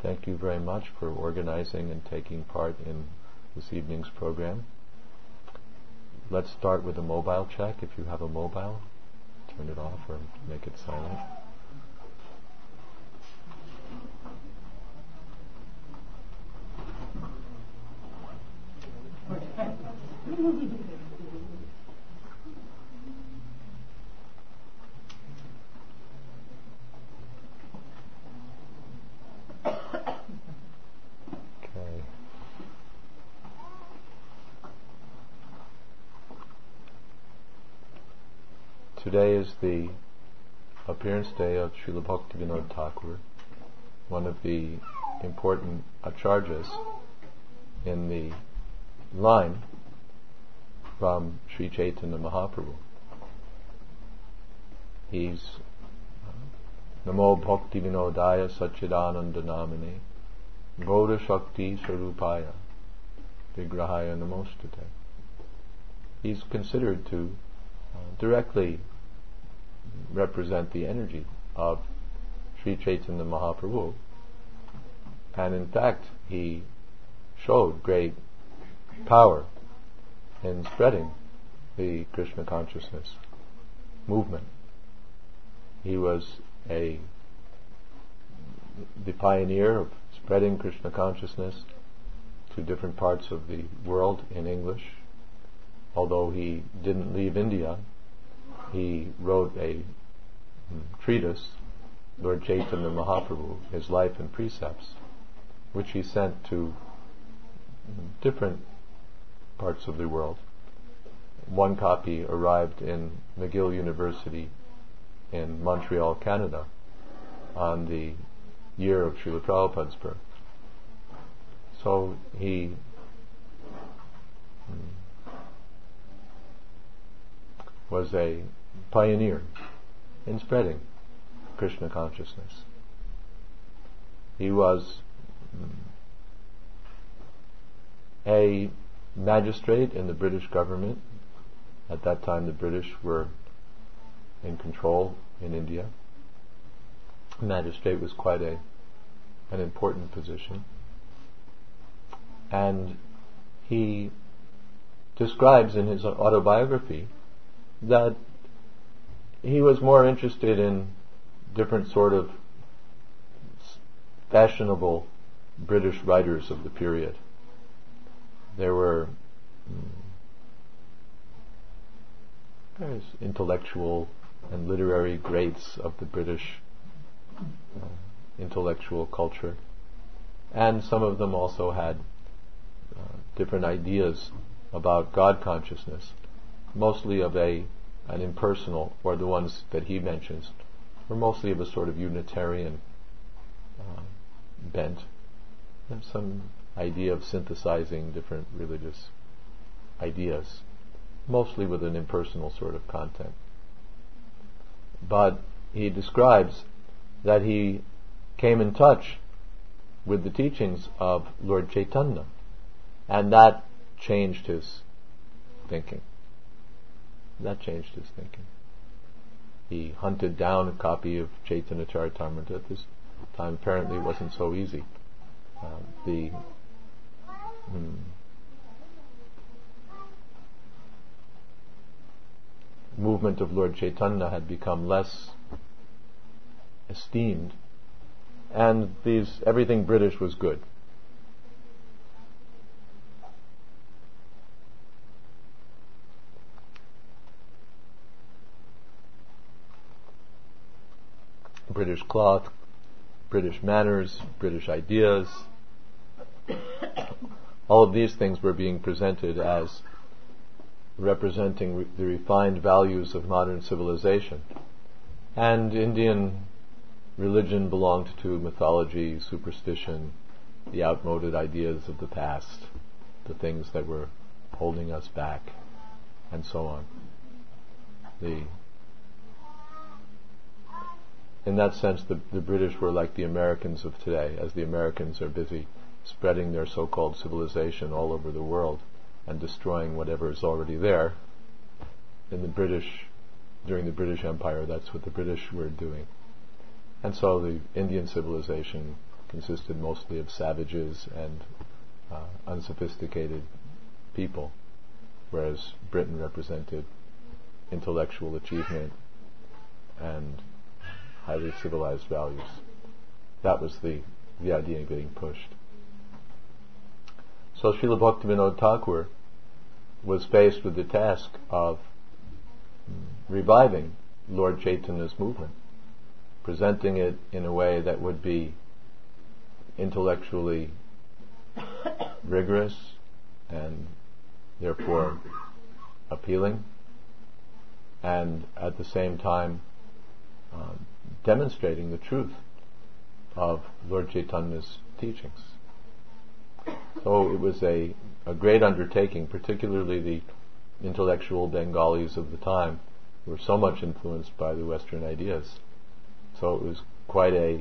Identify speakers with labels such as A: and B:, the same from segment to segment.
A: thank you very much for organizing and taking part in this evening's program. Let's start with a mobile check. If you have a mobile, turn it off or make it silent. Today is the appearance day of Srila Bhaktivinoda Thakur, one of the important acharyas in the line from Sri Chaitanya Mahaprabhu. He's Namo Bhaktivinodaya Satchidananda Namine Gaura Shakti Swarupaya Vigrahaya Namostate. He's considered to directly represent the energy of Sri Chaitanya Mahaprabhu, and in fact he showed great power in spreading the Krishna consciousness movement. He was the pioneer of spreading Krishna consciousness to different parts of the world in English. Although he didn't leave India, he wrote a treatise, Lord Chaitanya Mahaprabhu, His Life and Precepts, which he sent to different parts of the world. One copy arrived in McGill University in Montreal, Canada, on the year of Srila Prabhupada's birth. So he was a pioneer in spreading Krishna consciousness. He was a magistrate in the British government. At that time the British were in control in India. A magistrate was quite an important position. And he describes in his autobiography that he was more interested in different sort of fashionable British writers of the period. There were various intellectual and literary greats of the British intellectual culture, and some of them also had different ideas about God consciousness, mostly of an impersonal, or the ones that he mentions were mostly of a sort of Unitarian bent, and some idea of synthesizing different religious ideas, mostly with an impersonal sort of content. But he describes that he came in touch with the teachings of Lord Chaitanya, and that changed his thinking. He hunted down a copy of Chaitanya Charitamrita. At this time apparently it wasn't so easy. The movement of Lord Chaitanya had become less esteemed, and everything British was good. British cloth, British manners, British ideas, all of these things were being presented as representing the refined values of modern civilization. And Indian religion belonged to mythology, superstition, the outmoded ideas of the past, the things that were holding us back, and so on. In that sense, the British were like the Americans of today, as the Americans are busy spreading their so-called civilization all over the world and destroying whatever is already there. During the British Empire, that's what the British were doing. And so the Indian civilization consisted mostly of savages and unsophisticated people, whereas Britain represented intellectual achievement and highly civilized values. That was the idea getting pushed. So Srila Bhaktivinoda Thakur was faced with the task of reviving Lord Chaitanya's movement, presenting it in a way that would be intellectually rigorous and therefore appealing, and at the same time demonstrating the truth of Lord Chaitanya's teachings. So it was a great undertaking, particularly the intellectual Bengalis of the time were so much influenced by the Western ideas. So it was quite a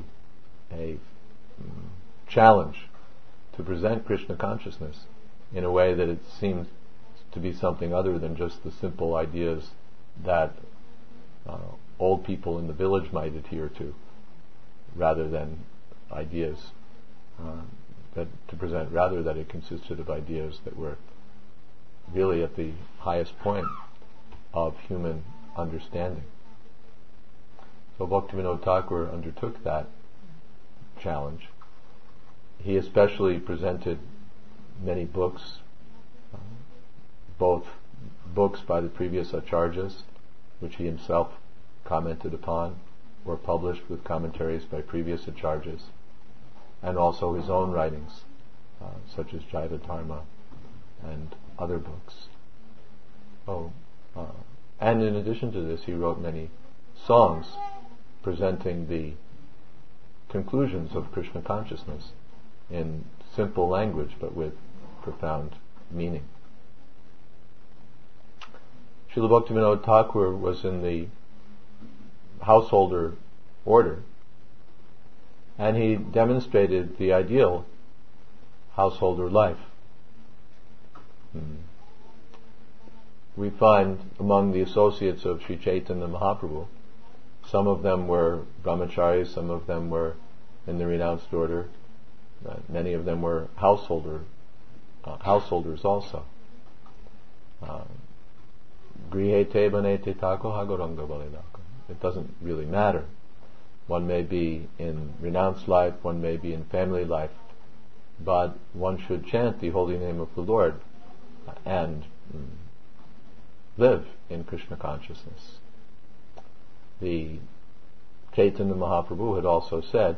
A: challenge to present Krishna consciousness in a way that it seemed to be something other than just the simple ideas that old people in the village might adhere to, rather than ideas that it consisted of ideas that were really at the highest point of human understanding. So Bhaktivinoda Thakur undertook that challenge. He especially presented many books, both books by the previous acharyas, which he himself commented upon, or published with commentaries by previous acharyas, and also his own writings, such as Jaiva Dharma and other books. And in addition to this, he wrote many songs presenting the conclusions of Krishna consciousness in simple language but with profound meaning. Srila Bhaktivinoda Thakur was in the householder order, and he demonstrated the ideal householder life. We find among the associates of Sri Chaitanya Mahaprabhu, some of them were brahmacharis, some of them were in the renounced order, many of them were householders also. Grihe te banete tako hagoranga baledako. It doesn't really matter. One may be in renounced life, one may be in family life, but one should chant the holy name of the Lord and live in Krishna consciousness. The Chaitanya Mahaprabhu had also said,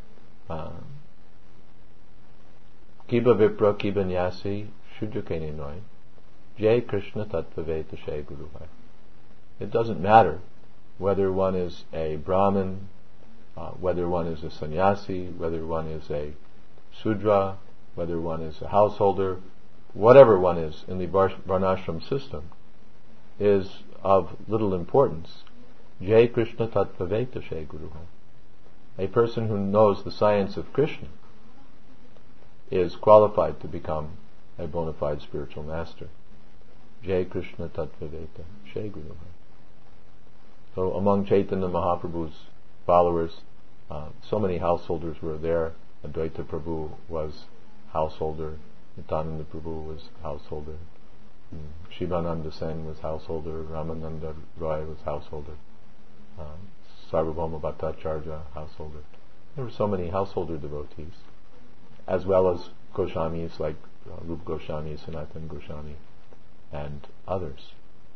A: Kiba Vipra Kiba Nyasi Shudrakeni Noi Jai Krishna Tattvaveta Shai Guru Hai. It doesn't matter whether one is a Brahmin, whether one is a sannyasi, whether one is a Sudra, whether one is a householder, whatever one is in the Varnashram system is of little importance. Jai Krishna Tattvaveta Shai Guru Hai. A person who knows the science of Krishna is qualified to become a bona fide spiritual master. Jai Krishna Tattvaveta Shai Guru Hai. So among Chaitanya Mahaprabhu's followers, so many householders were there. Advaita Prabhu was householder, Nityananda Prabhu was householder, Shivananda Sen was householder, Ramananda Roy was householder, Sarvabhauma Bhattacharya householder. There were so many householder devotees, as well as Goswamis like Rupa Goswami, Sanatana Goswami, and others.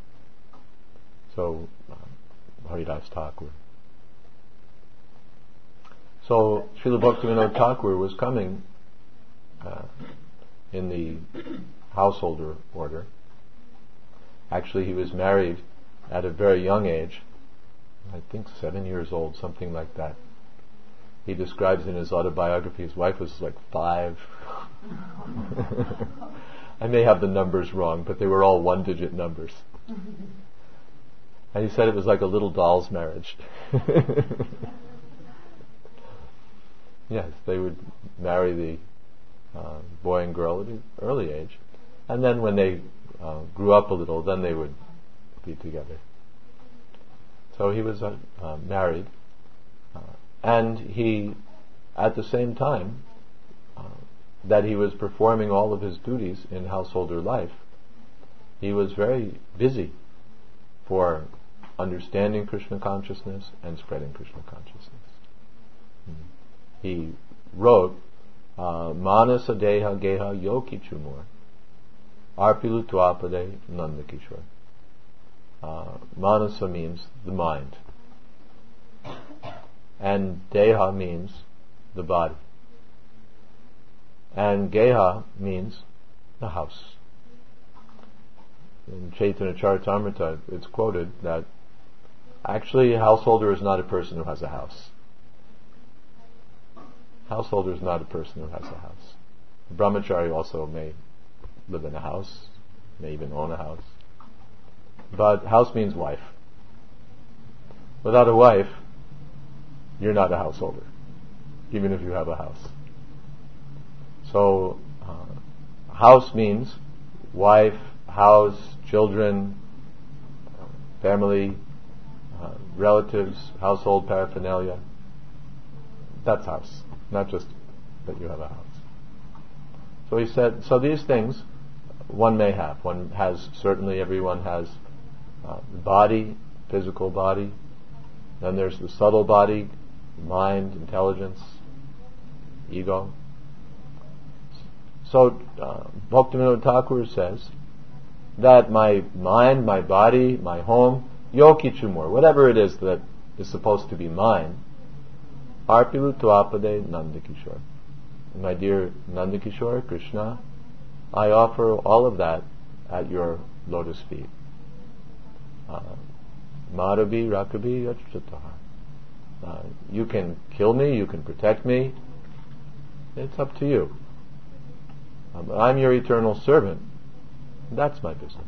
A: So Haridas Thakur. So Srila Bhaktivinoda Thakur was coming in the householder order. Actually, he was married at a very young age, I think 7 years old, something like that. He describes in his autobiography his wife was like 5. I may have the numbers wrong, but they were all one-digit numbers. And he said it was like a little doll's marriage. Yes, they would marry the boy and girl at an early age. And then when they grew up a little, then they would be together. So he was married, and he at the same time that he was performing all of his duties in householder life, he was very busy for understanding Krishna consciousness and spreading Krishna consciousness. He wrote, Manasa Deha Geha Yoki Chumur Arpilu Tuapade Nandakishwar. Manasa means the mind, and Deha means the body, and Geha means the house. In Chaitanya Charitamrita it's quoted that actually a householder is not a person who has a house. Householder is not a person who has a house. A brahmachari also may live in a house, may even own a house. But house means wife. Without a wife, you're not a householder, even if you have a house. So, house means wife, house, children, family, relatives, household paraphernalia. That's house, not just that you have a house. So he said, so these things one may have. One has, certainly everyone has the body, physical body. Then there's the subtle body, mind, intelligence, ego. So Bhaktivinoda Thakur says that my mind, my body, my home, Yoki Chumur, whatever it is that is supposed to be mine, Arpilu Tuapade Nandakishore. My dear Nandakishore, Krishna, I offer all of that at your lotus feet. Madhavi Rakabi Yachataha. You can kill me, you can protect me. It's up to you. I'm your eternal servant. That's my business.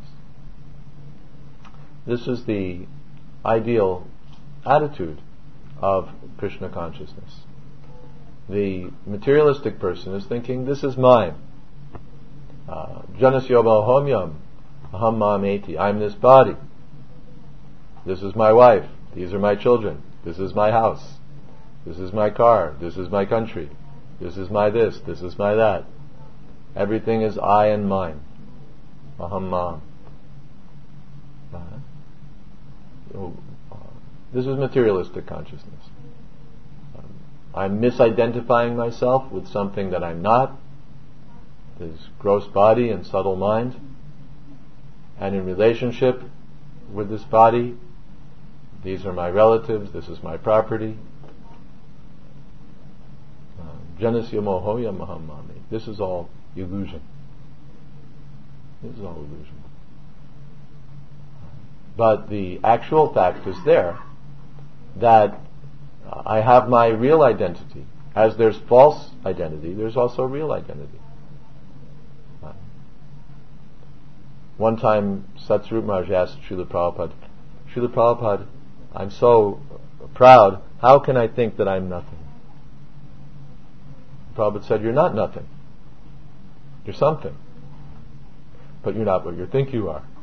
A: This is the ideal attitude of Krishna consciousness. The materialistic person is thinking, this is mine. Janasyoba homyam aham mameti. I'm this body. This is my wife. These are my children. This is my house. This is my car. This is my country. This is my this. This is my that. Everything is I and mine. Aham mam. This is materialistic consciousness. I'm misidentifying myself with something that I'm not, this gross body and subtle mind, and in relationship with this body, these are my relatives, this is my property. Janasya mohoya mahamami. This is all illusion. This is all illusion. But the actual fact is there that I have my real identity. As there's false identity, there's also real identity. One time, Satsvarup Maharaj asked Srila Prabhupada, I'm so proud, how can I think that I'm nothing? Prabhupada said, you're not nothing. You're something. But you're not what you think you are.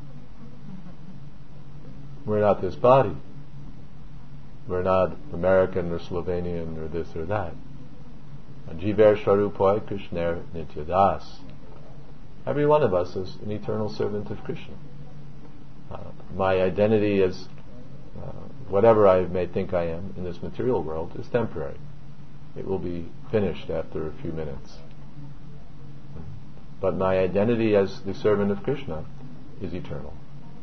A: We're not this body. We're not American or Slovenian or this or that. Jiver Swarupoy Krishner Nityadas. Every one of us is an eternal servant of Krishna. My identity is whatever I may think I am in this material world is temporary. It will be finished after a few minutes. But my identity as the servant of Krishna is eternal.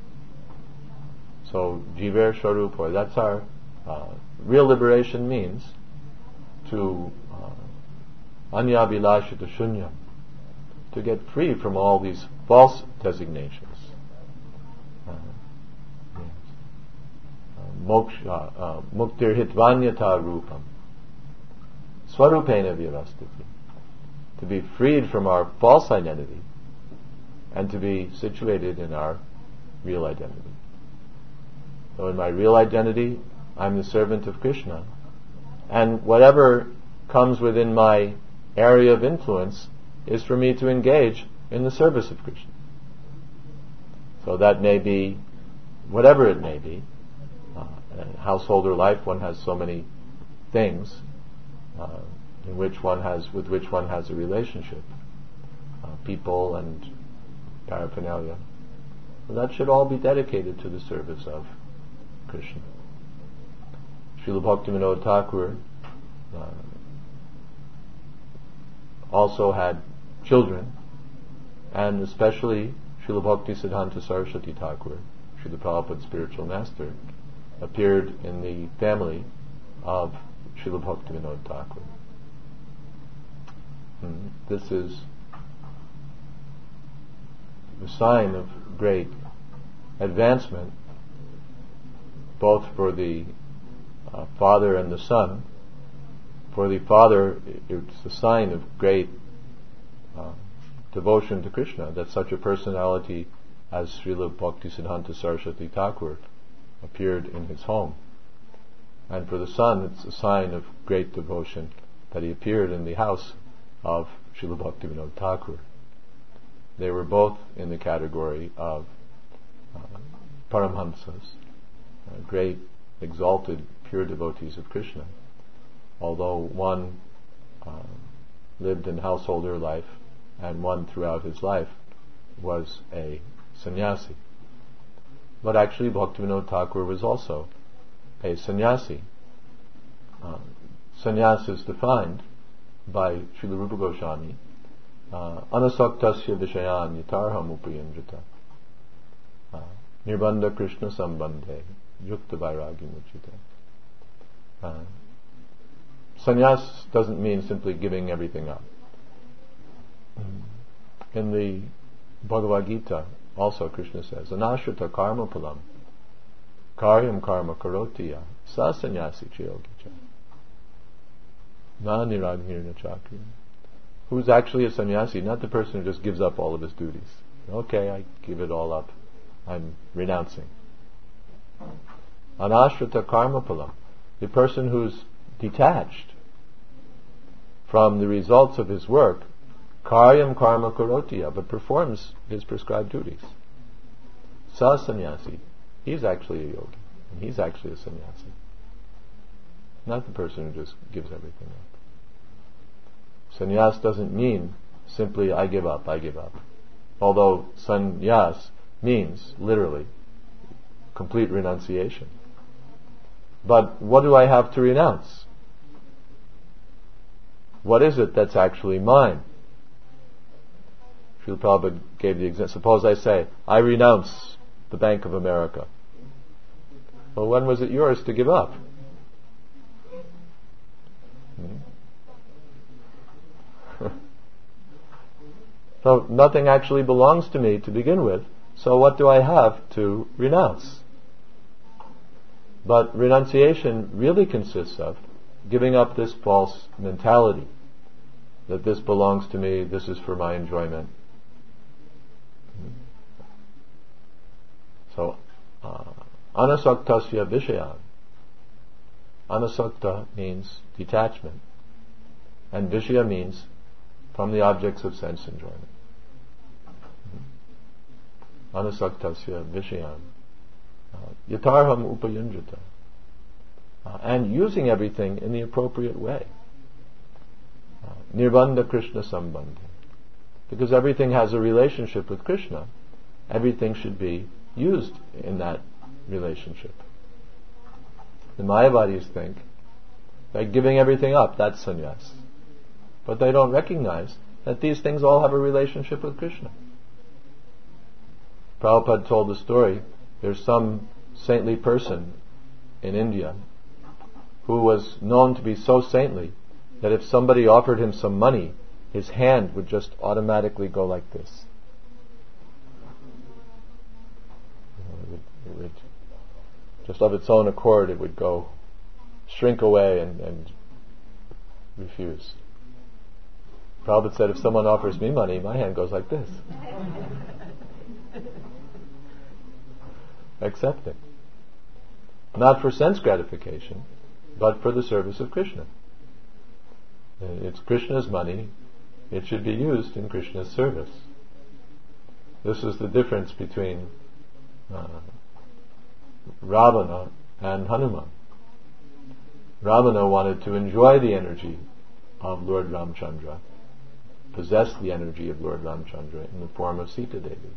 A: So Jiver Swarupoy, that's our real liberation means to Anyabhilashita Shunya, to get free from all these false designations. Moksha, Muktir Hitvanyata Rupam, Swarupena Virastiti, to be freed from our false identity and to be situated in our real identity. So in my real identity, I'm the servant of Krishna, and whatever comes within my area of influence is for me to engage in the service of Krishna. So that may be, whatever it may be, householder life, one has so many things. with which one has a relationship, people and paraphernalia. That should all be dedicated to the service of Krishna. Srila Bhaktivinoda Thakur also had children, and especially Srila Bhakti Siddhanta Saraswati Thakur, Srila Prabhupada's spiritual master, appeared in the family of Srila Bhaktivinoda Thakur. This is the sign of great advancement, both for the father and the son. For the father, it's a sign of great devotion to Krishna, that such a personality as Srila Bhaktisiddhanta Saraswati Thakur appeared in his home. And for the son, it's a sign of great devotion that he appeared in the house of Srila Bhaktivinoda Thakur. They were both in the category of Paramhamsas, great, exalted, pure devotees of Krishna. Although one lived in householder life and one throughout his life was a sannyasi. But actually Bhaktivinoda Thakur was also a sannyasi. Sannyas is defined by Srila Rupa Goswami, anasaktasya vishayan yatarham upayanjata nirbandha Krishna sambandhe yukta vairagi muchita. Sannyas doesn't mean simply giving everything up. In the Bhagavad Gita also Krishna says, anashrita karma palam karyam karma karotiya sa sannyasi chiyogicha na niragnirna chakri. Who's actually a sannyasi? Not the person who just gives up all of his duties. Okay, I give it all up. I'm renouncing. Anashrita karma palam, the person who's detached from the results of his work, karyam karma karotiya, but performs his prescribed duties. Sa sannyasi, he's actually a yogi, and he's actually a sannyasi. Not the person who just gives everything up. Sannyas doesn't mean simply I give up. Although sannyas means literally complete renunciation. But what do I have to renounce? What is it that's actually mine? Srila Prabhupada gave the example. Suppose I say, I renounce the Bank of America. Well, when was it yours to give up? So nothing actually belongs to me to begin with. So what do I have to renounce? But renunciation really consists of giving up this false mentality that this belongs to me, this is for my enjoyment. So, anasaktasya vishayan. Anasakta means detachment, and vishaya means from the objects of sense enjoyment. Anasaktasya vishayan. Yatarham upayanjata. And using everything in the appropriate way. Nirbandha Krishna sambandha. Because everything has a relationship with Krishna, everything should be used in that relationship. The Mayavadis think that giving everything up, that's sannyas. But they don't recognize that these things all have a relationship with Krishna. Prabhupada told the story, there's some saintly person in India who was known to be so saintly that if somebody offered him some money, his hand would just automatically go like this. It would just of its own accord, it would go, shrink away and refuse. Prabhupada said, if someone offers me money, my hand goes like this. Accepting. Not for sense gratification, but for the service of Krishna. It's Krishna's money, it should be used in Krishna's service. This is the difference between Ravana and Hanuman. Ravana wanted to enjoy the energy of Lord Ramchandra, possessed the energy of Lord Ramchandra in the form of Sita Devi.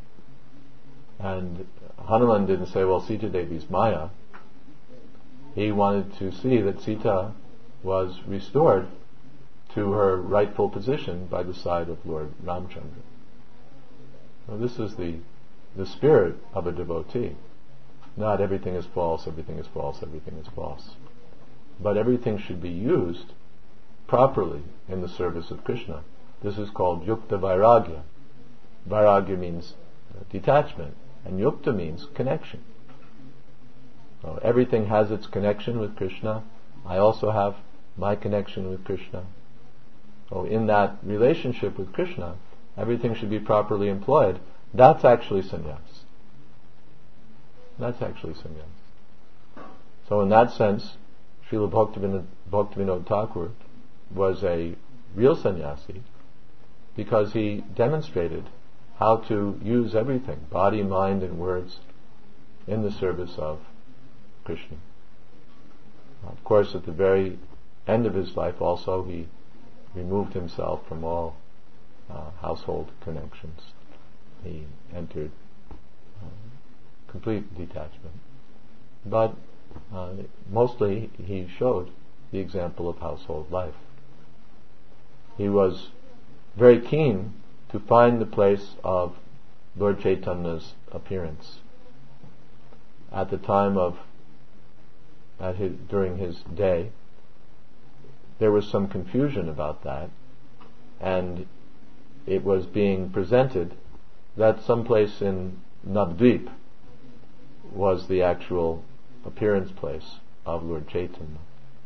A: And Hanuman didn't say, well, Sita Devi's Maya. He wanted to see that Sita was restored to her rightful position by the side of Lord Ramchandra. Now, this is the spirit of a devotee. Not everything is false, everything is false, everything is false. But everything should be used properly in the service of Krishna. This is called Yukta Vairagya. Vairagya means detachment, and Yukta means connection. So everything has its connection with Krishna. I also have my connection with Krishna. So in that relationship with Krishna, everything should be properly employed. That's actually sannyas. That's actually sannyas. So in that sense, Srila Bhaktivinoda Thakur was a real sannyasi because he demonstrated how to use everything, body, mind, and words, in the service of Krishna. Of course, at the very end of his life also, he removed himself from all household connections. He entered complete detachment. But mostly he showed the example of household life. He was very keen to find the place of Lord Chaitanya's appearance. At the time of, during his day, there was some confusion about that, and it was being presented that someplace in Navadvip was the actual appearance place of Lord Chaitanya.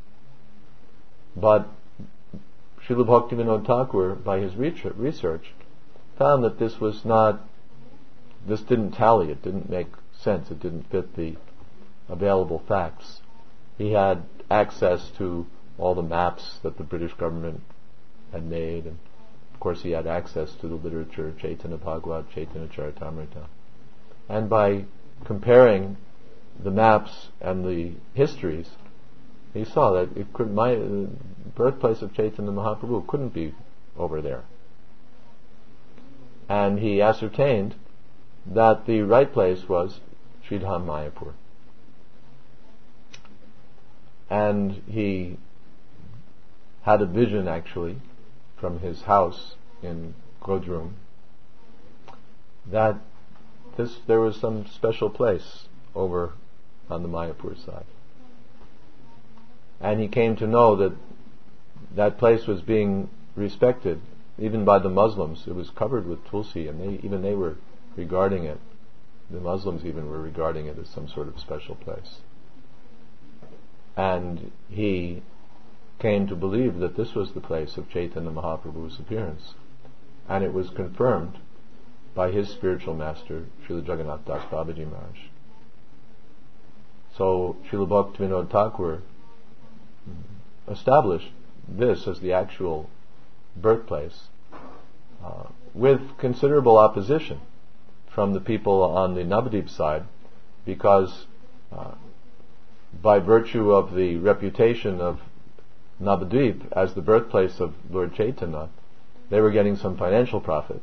A: But Srila Bhaktivinoda Thakur, by his research, found that this didn't tally, it didn't make sense, it didn't fit the available facts. He had access to all the maps that the British government had made, and of course he had access to the literature, Chaitanya Bhagavat, Chaitanya Charitamrita. And by comparing the maps and the histories, he saw that the birthplace of Chaitanya Mahaprabhu couldn't be over there. And he ascertained that the right place was Sridham Mayapur. And he had a vision, actually, from his house in Godrum, that there was some special place over on the Mayapur side. And he came to know that that place was being respected, even by the Muslims. It was covered with tulsi, and they were regarding it. The Muslims even were regarding it as some sort of special place. And he came to believe that this was the place of Chaitanya Mahaprabhu's appearance. And it was confirmed by his spiritual master, Srila Jagannath Das Babaji Maharaj. So Srila Bhaktivinoda Thakur established this as the actual birthplace, with considerable opposition from the people on the Navadvip side, because by virtue of the reputation of Navadvip as the birthplace of Lord Chaitanya, they were getting some financial profit.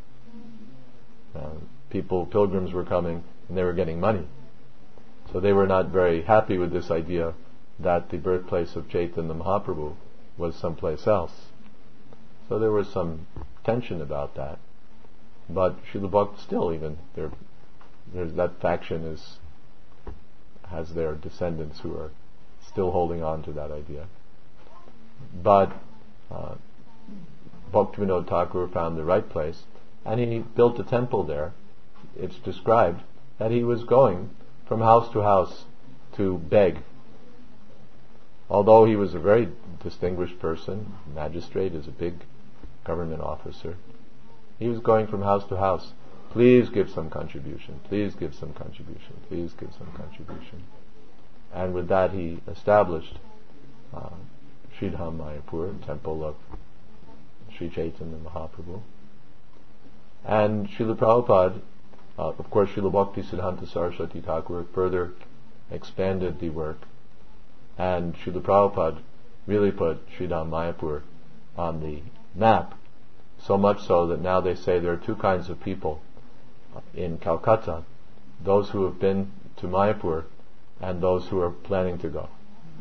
A: Pilgrims were coming and they were getting money. So they were not very happy with this idea that the birthplace of Chaitanya Mahaprabhu was someplace else. So there was some tension about that. But Srila Bhakti still, even there's that faction has their descendants who are still holding on to that idea. But Bhaktivinoda Thakur found the right place, and he built a temple there. It's described that he was going from house to house to beg. Although he was a very distinguished person, magistrate, is a big government officer, he was going from house to house. Please give some contribution. Please give some contribution. Please give some contribution. And with that he established Sridham Mayapur, temple of Sri Chaitanya Mahaprabhu. And Srila Prabhupada, of course Srila Bhakti Siddhanta Saraswati Thakur further expanded the work, and Srila Prabhupada really put Sridham Mayapur on the map, so much so that now they say there are two kinds of people in Calcutta: those who have been to Mayapur and those who are planning to go.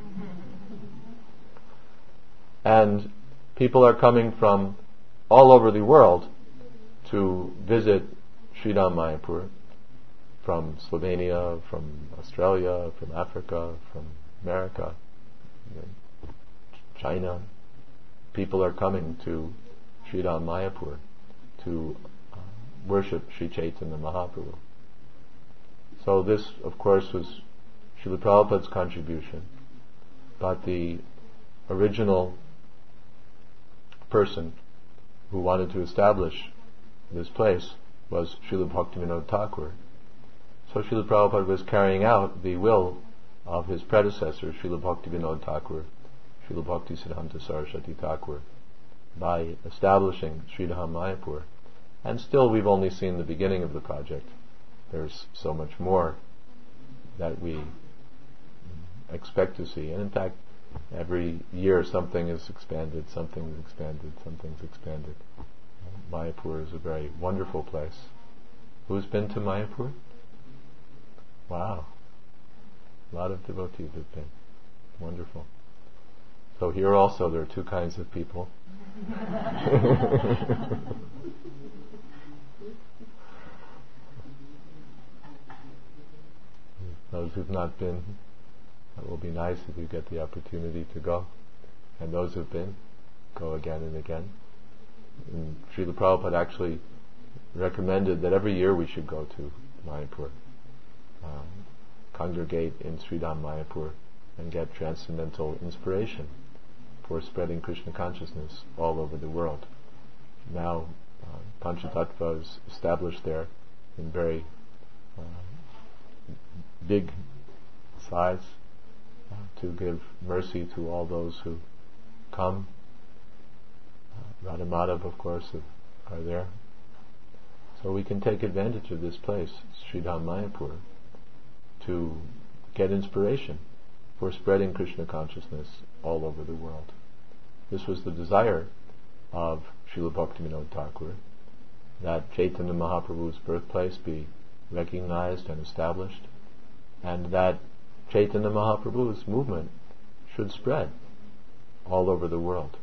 A: And people are coming from all over the world to visit Sridham Mayapur, from Slovenia, from Australia, from Africa, from America, China. People are coming to Sridham Mayapur to worship Sri Chaitanya Mahaprabhu. So this, of course, was Srila Prabhupada's contribution, but the original person who wanted to establish this place was Srila Bhaktivinoda Thakur. So Srila Prabhupada was carrying out the will of his predecessor, Srila Bhaktivinoda Thakur, Srila Bhaktisiddhanta Saraswati Thakur, by establishing Sridham Mayapur. And still we've only seen the beginning of the project. There's so much more that we expect to see. And in fact, every year something is expanded, something's expanded, something's expanded. Mayapur is a very wonderful place. Who's been to Mayapur? Wow. A lot of devotees have been. Wonderful. So here also there are two kinds of people. Those who've not been, it will be nice if you get the opportunity to go. And those who've been, go again and again. And Srila Prabhupada actually recommended that every year we should go to Mayapur, congregate in Sridham Mayapur and get transcendental inspiration for spreading Krishna consciousness all over the world. Now Panchatattva is established there in very big size to give mercy to all those who come. Radha Madhav, of course, are there. So we can take advantage of this place, Sridham Mayapur, to get inspiration for spreading Krishna consciousness all over the world. This was the desire of Srila Bhaktivinoda Thakur, that Chaitanya Mahaprabhu's birthplace be recognized and established, and that Chaitanya Mahaprabhu's movement should spread all over the world.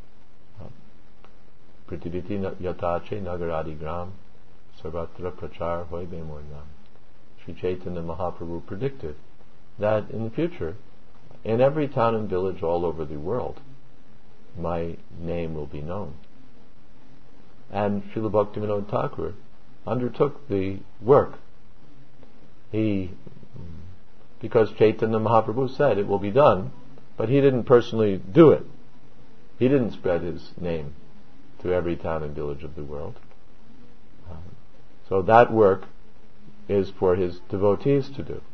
A: Pritiviti yatache nagaradi gram sarvatra prachar hoy bemornam. Sri Chaitanya Mahaprabhu predicted that in the future, in every town and village all over the world, my name will be known. And Srila Bhaktivinoda Thakur undertook the work. Because Chaitanya Mahaprabhu said it will be done, but he didn't personally do it. He didn't spread his name to every town and village of the world. So that work is for his devotees to do.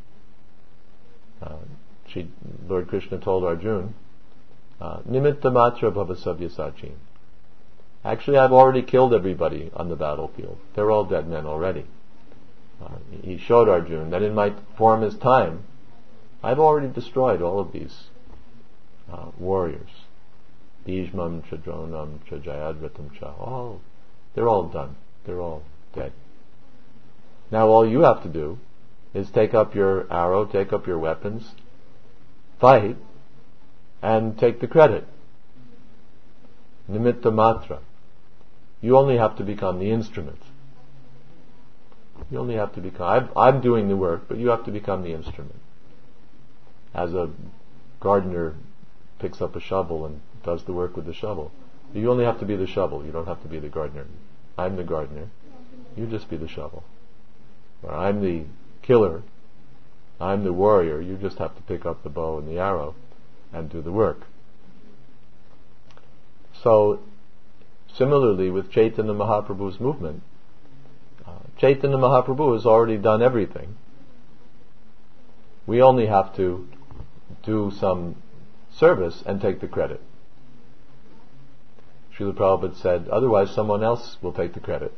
A: Lord Krishna told Arjuna, Nimitta matra bhavasavya sachin. Actually, I've already killed everybody on the battlefield. They're all dead men already. He showed Arjuna that in my form as time, I've already destroyed all of these warriors. Bhishmam, Chadronam, Chajayadvatam Cha. They're all done. They're all dead. Now all you have to do is take up your arrow, take up your weapons, fight, and take the credit. Nimitta matra. You only have to become the instrument. You only have to become... I'm doing the work, but you have to become the instrument. As a gardener picks up a shovel and does the work with the shovel. You only have to be the shovel. You don't have to be the gardener. I'm the gardener. You just be the shovel. Or I'm the killer. I'm the warrior. You just have to pick up the bow and the arrow and do the work. So, similarly with Chaitanya Mahaprabhu's movement, Chaitanya Mahaprabhu has already done everything. We only have to do some service and take the credit. Srila Prabhupada said, otherwise someone else will take the credit.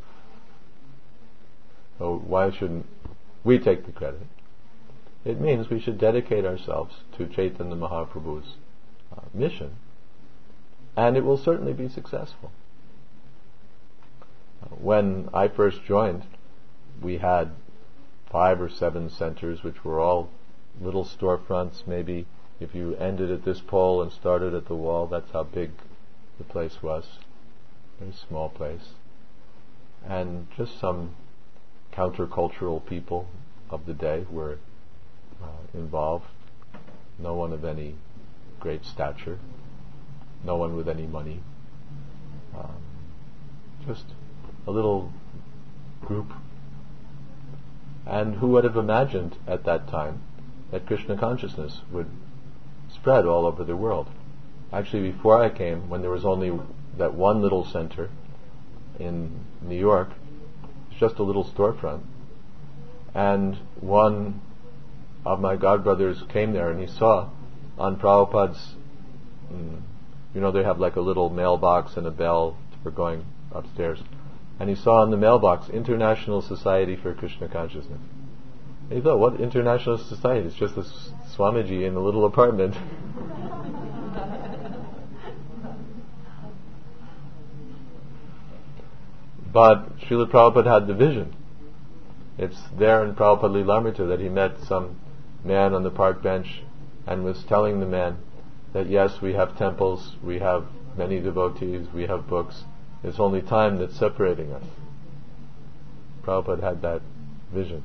A: So why shouldn't we take the credit? It means we should dedicate ourselves to Chaitanya Mahaprabhu's mission And it will certainly be successful. When I first joined, we had 5 or 7 centers, which were all little storefronts. Maybe if you ended at this pole and started at the wall, that's how big the place was. Very small place. And just some countercultural people of the day were involved. No one of any great stature. No one with any money. Just a little group. And who would have imagined at that time that Krishna consciousness would spread all over the world? Actually, before I came, when there was only that one little center in New York, it's just a little storefront, and one of my godbrothers came there and he saw on Prabhupada's, they have like a little mailbox and a bell for going upstairs, and he saw on the mailbox, International Society for Krishna Consciousness. And he thought, what international society? It's just a Swamiji in a little apartment. But Srila Prabhupada had the vision. It's there in Prabhupada Lilamrita that he met some man on the park bench and was telling the man that yes, we have temples, we have many devotees, we have books. It's only time that's separating us. Prabhupada had that vision.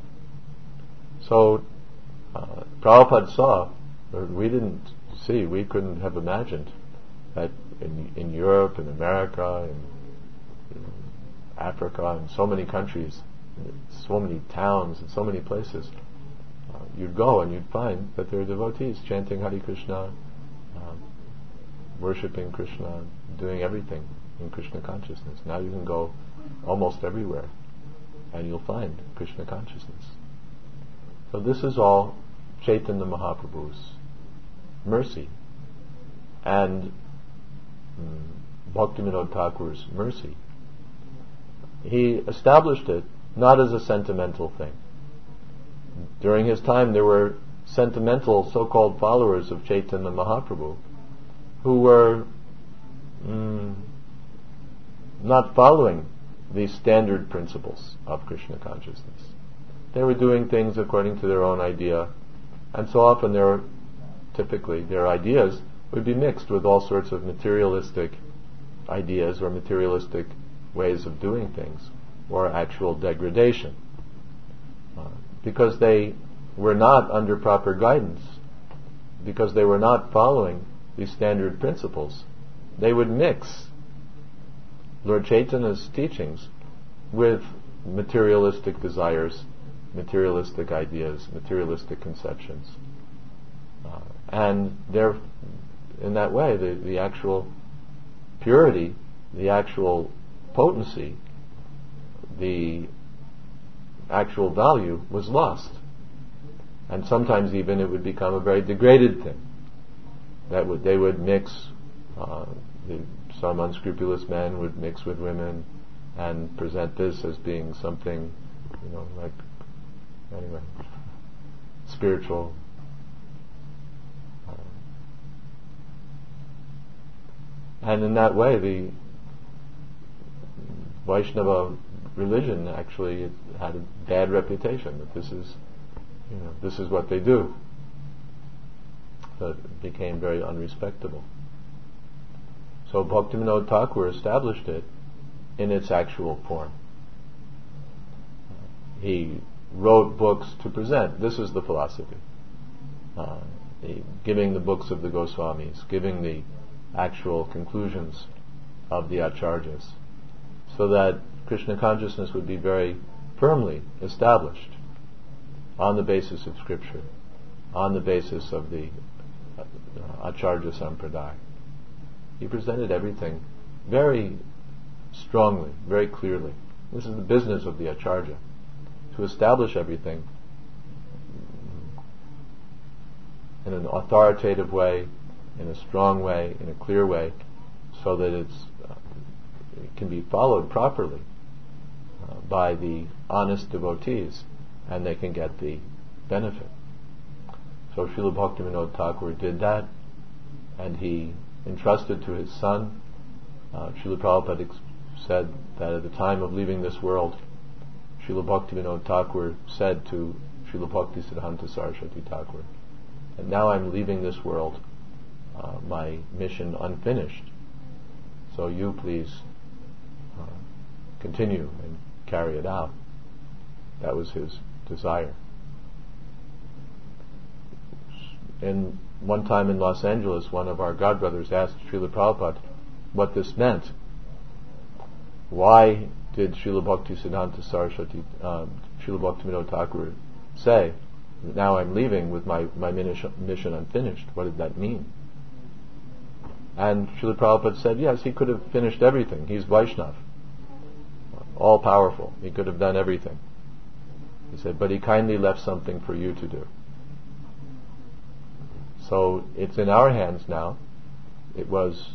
A: So Prabhupada saw, or we didn't see, we couldn't have imagined that in Europe, in America, in Africa, in so many countries, so many towns, and so many places, you'd go and you'd find that there are devotees chanting Hare Krishna, worshipping Krishna, doing everything in Krishna consciousness. Now you can go almost everywhere and you'll find Krishna consciousness. So this is all Chaitanya Mahaprabhu's mercy and Bhaktivinoda Thakur's mercy. He established it not as a sentimental thing. During his time there were sentimental so-called followers of Chaitanya Mahaprabhu who were not following the standard principles of Krishna consciousness. They were doing things according to their own idea, and so often typically their ideas would be mixed with all sorts of materialistic ideas or materialistic ways of doing things, or actual degradation. Because they were not under proper guidance, because they were not following these standard principles, they would mix Lord Chaitanya's teachings with materialistic desires, materialistic ideas, materialistic conceptions. And there, in that way, the actual purity, the actual potency, the actual value was lost. And sometimes even it would become a very degraded thing. They would mix, some unscrupulous men would mix with women and present this as being something, spiritual. And in that way, the Vaishnava religion actually had a bad reputation, that this is what they do. That it became very unrespectable. So Bhaktivinoda Thakur established it in its actual form. He wrote books to present, this is the philosophy. Giving the books of the Goswamis, giving the actual conclusions of the Acharyas, so that Krishna consciousness would be very firmly established on the basis of scripture, on the basis of the Acharya Sampradaya. He presented everything very strongly, very clearly. This is the business of the Acharya, to establish everything in an authoritative way, in a strong way, in a clear way, so that it can be followed properly by the honest devotees, and they can get the benefit. So Srila Bhaktivinoda Thakur did that, and he entrusted to his son. Srila Prabhupada said that at the time of leaving this world, Srila Bhaktivinoda Thakur said to Srila Bhakti Siddhanta Saraswati Thakur, and now I'm leaving this world, my mission unfinished, so you please continue and carry it out. That was his desire. And one time in Los Angeles, one of our godbrothers asked Srila Prabhupada what this meant. Why did Srila Bhakti Siddhanta Saraswati, Srila Bhaktivinoda Thakur say, now I'm leaving with my mission unfinished? What did that mean? And Srila Prabhupada said, yes, he could have finished everything. He's Vaishnav, all powerful. He could have done everything. He said, but he kindly left something for you to do. So it's in our hands now. It was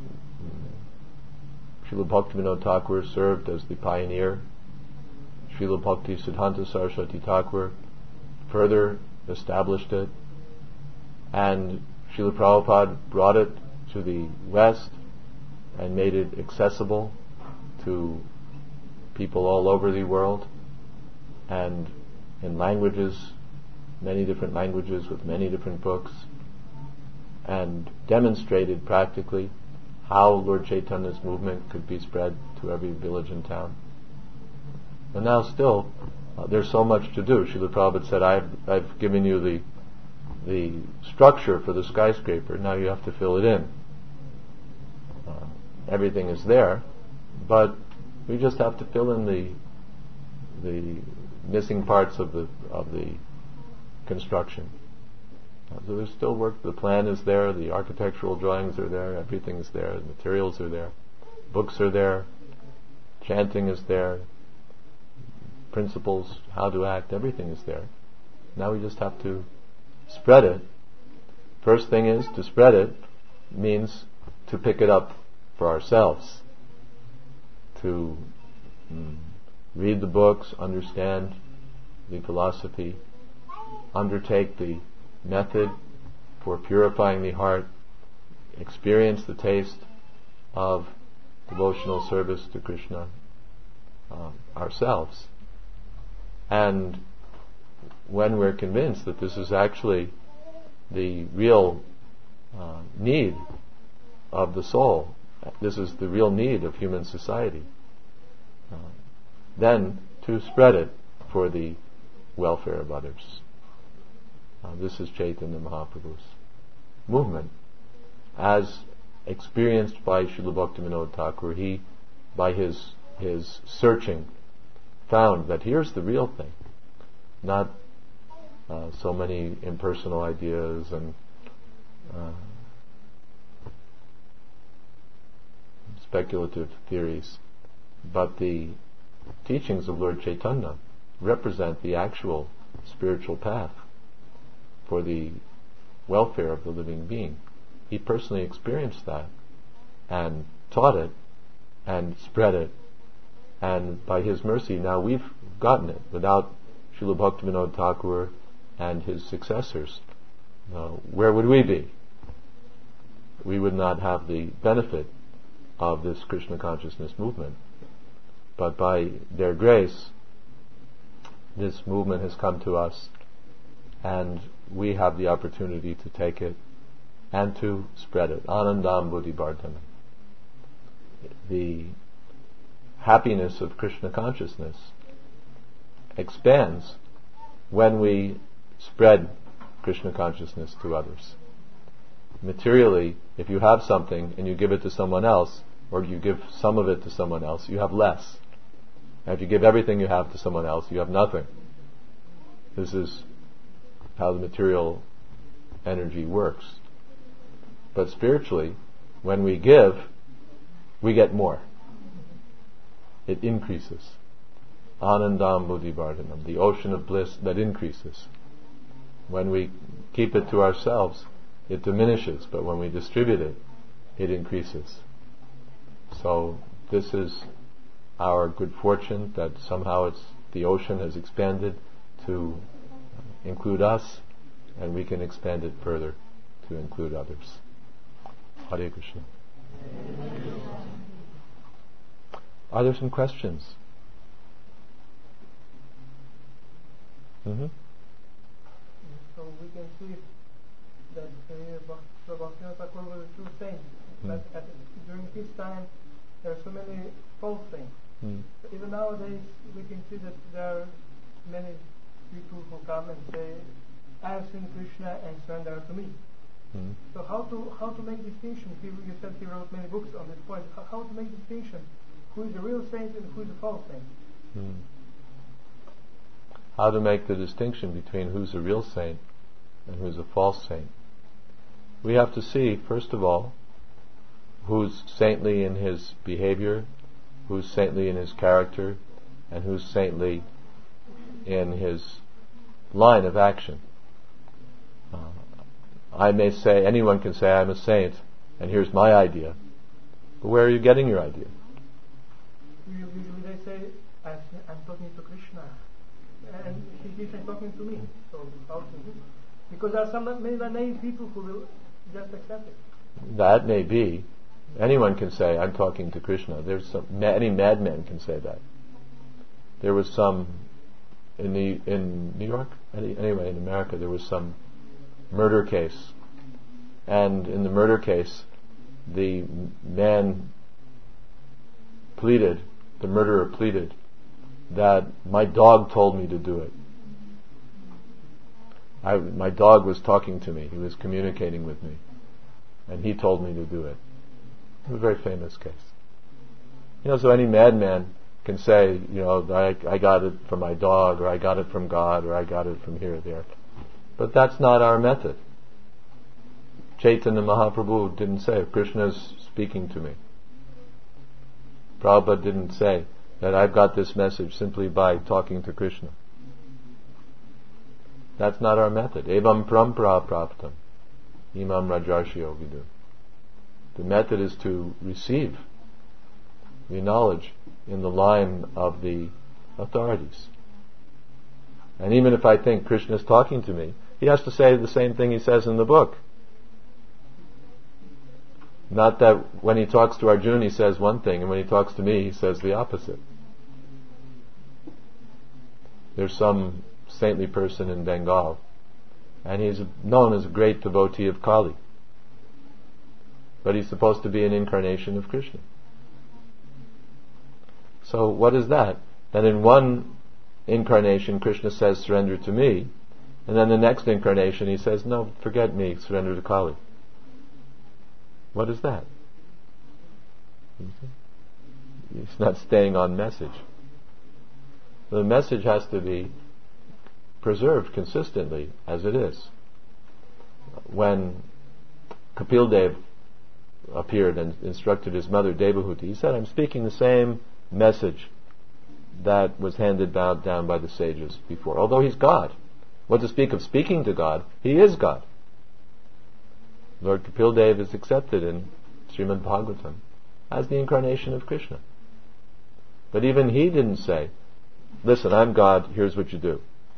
A: Srila Bhaktivinoda Thakur served as the pioneer. Srila Bhakti Siddhanta Saraswati Thakur further established it, and Srila Prabhupada brought it to the West and made it accessible to people all over the world, and in languages, many different languages with many different books, and demonstrated practically how Lord Chaitanya's movement could be spread to every village and town. And now still, there's so much to do. Srila Prabhupada said, I've given you the structure for the skyscraper, now you have to fill it in. Everything is there, but we just have to fill in the missing parts of the construction. So there's still work. The plan is there, the architectural drawings are there, everything is there, the materials are there, books are there, chanting is there, principles, how to act, everything is there. Now we just have to spread it. First thing is, to spread it means to pick it up for ourselves, to read the books, understand the philosophy, undertake the method for purifying the heart, experience the taste of devotional service to Krishna ourselves. And when we're convinced that this is actually the real need of the soul, this is the real need of human society, then to spread it for the welfare of others. This is Chaitanya Mahaprabhu's movement. As experienced by Srila Bhaktivinoda Thakur, he, by his searching, found that here's the real thing, not so many impersonal ideas and speculative theories, but the teachings of Lord Chaitanya represent the actual spiritual path for the welfare of the living being. He personally experienced that and taught it and spread it, and by his mercy now we've gotten it. Without Srila Bhaktivinoda Thakur and his successors, where would we be? We would not have the benefit of this Krishna consciousness movement. But by their grace, this movement has come to us, and we have the opportunity to take it and to spread it. Anandam Buddhibardhanam. The happiness of Krishna consciousness expands when we spread Krishna consciousness to others. Materially, if you have something and you give it to someone else, or you give some of it to someone else, you have less. And if you give everything you have to someone else, you have nothing. This is how the material energy works. But spiritually, when we give, we get more. It increases. Anandam Buddhibardhanam, the ocean of bliss that increases. When we keep it to ourselves, it diminishes, but when we distribute it, it increases. So this is our good fortune, that somehow the ocean has expanded to include us, and we can expand it further to include others. Hare Krishna. Are there some questions? Mm-hmm.
B: So we can see that Bhaktivinoda Thakur was a true saint, but during his time there are so many false saints. Even nowadays we can see that there are many people who come and say, I have seen Krishna and surrender to me. So how to make distinction? You said he wrote many books on this point. How to make distinction? Who is a real saint and who is a false saint?
A: How to make the distinction between who's a real saint and who's a false saint? We have to see, first of all, who's saintly in his behavior, who's saintly in his character, and who's saintly in his line of action. I may say, anyone can say I'm a saint, and here's my idea. But where are you getting your idea?
B: Usually they say, I'm talking to Krishna, and Krishna is talking to me. So how to do? Because there are some many naive people who will just accept it.
A: That may be. Anyone can say, I'm talking to Krishna. Any madman can say that. There was some in New York, anyway, in America, there was some murder case, and in the murder case the murderer pleaded that my dog told me to do it. My dog was talking to me, he was communicating with me, and he told me to do it. It was a very famous case. So any madman can say, I got it from my dog, or I got it from God, or I got it from here or there. But that's not our method. Chaitanya Mahaprabhu didn't say, Krishna's speaking to me. Prabhupada didn't say that I've got this message simply by talking to Krishna. That's not our method. Evam prampara praptam, imam rajarshio vidu. The method is to receive the knowledge in the line of the authorities. And even if I think Krishna is talking to me, he has to say the same thing he says in the book. Not that when he talks to Arjuna he says one thing, and when he talks to me he says the opposite. There's some saintly person in Bengal, and he's known as a great devotee of Kali. But he's supposed to be an incarnation of Krishna. So what is that? That in one incarnation Krishna says surrender to me, and then the next incarnation he says no, forget me, surrender to Kali. What is that? He's not staying on message. The message has to be preserved consistently as it is. When Kapil Dev appeared and instructed his mother Devahuti, he said, I'm speaking the same message that was handed down by the sages before, although he's God. What to speak of speaking to God, he is God. Lord Kapil Dev is accepted in Srimad Bhagavatam as the incarnation of Krishna. But even he didn't say, listen, I'm God, here's what you do.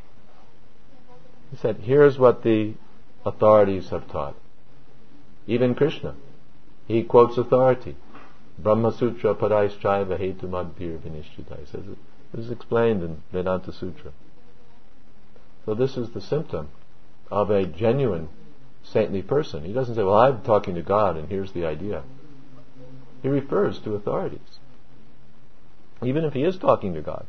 A: He said, here's what the authorities have taught. Even Krishna, he quotes authority. Brahma Sutra Paraischaiva Hetu Madbhir Vinishchita. He says it is explained in Vedanta Sutra. So this is the symptom of a genuine saintly person. He doesn't say, well, I'm talking to God and here's the idea. He refers to authorities. Even if he is talking to God,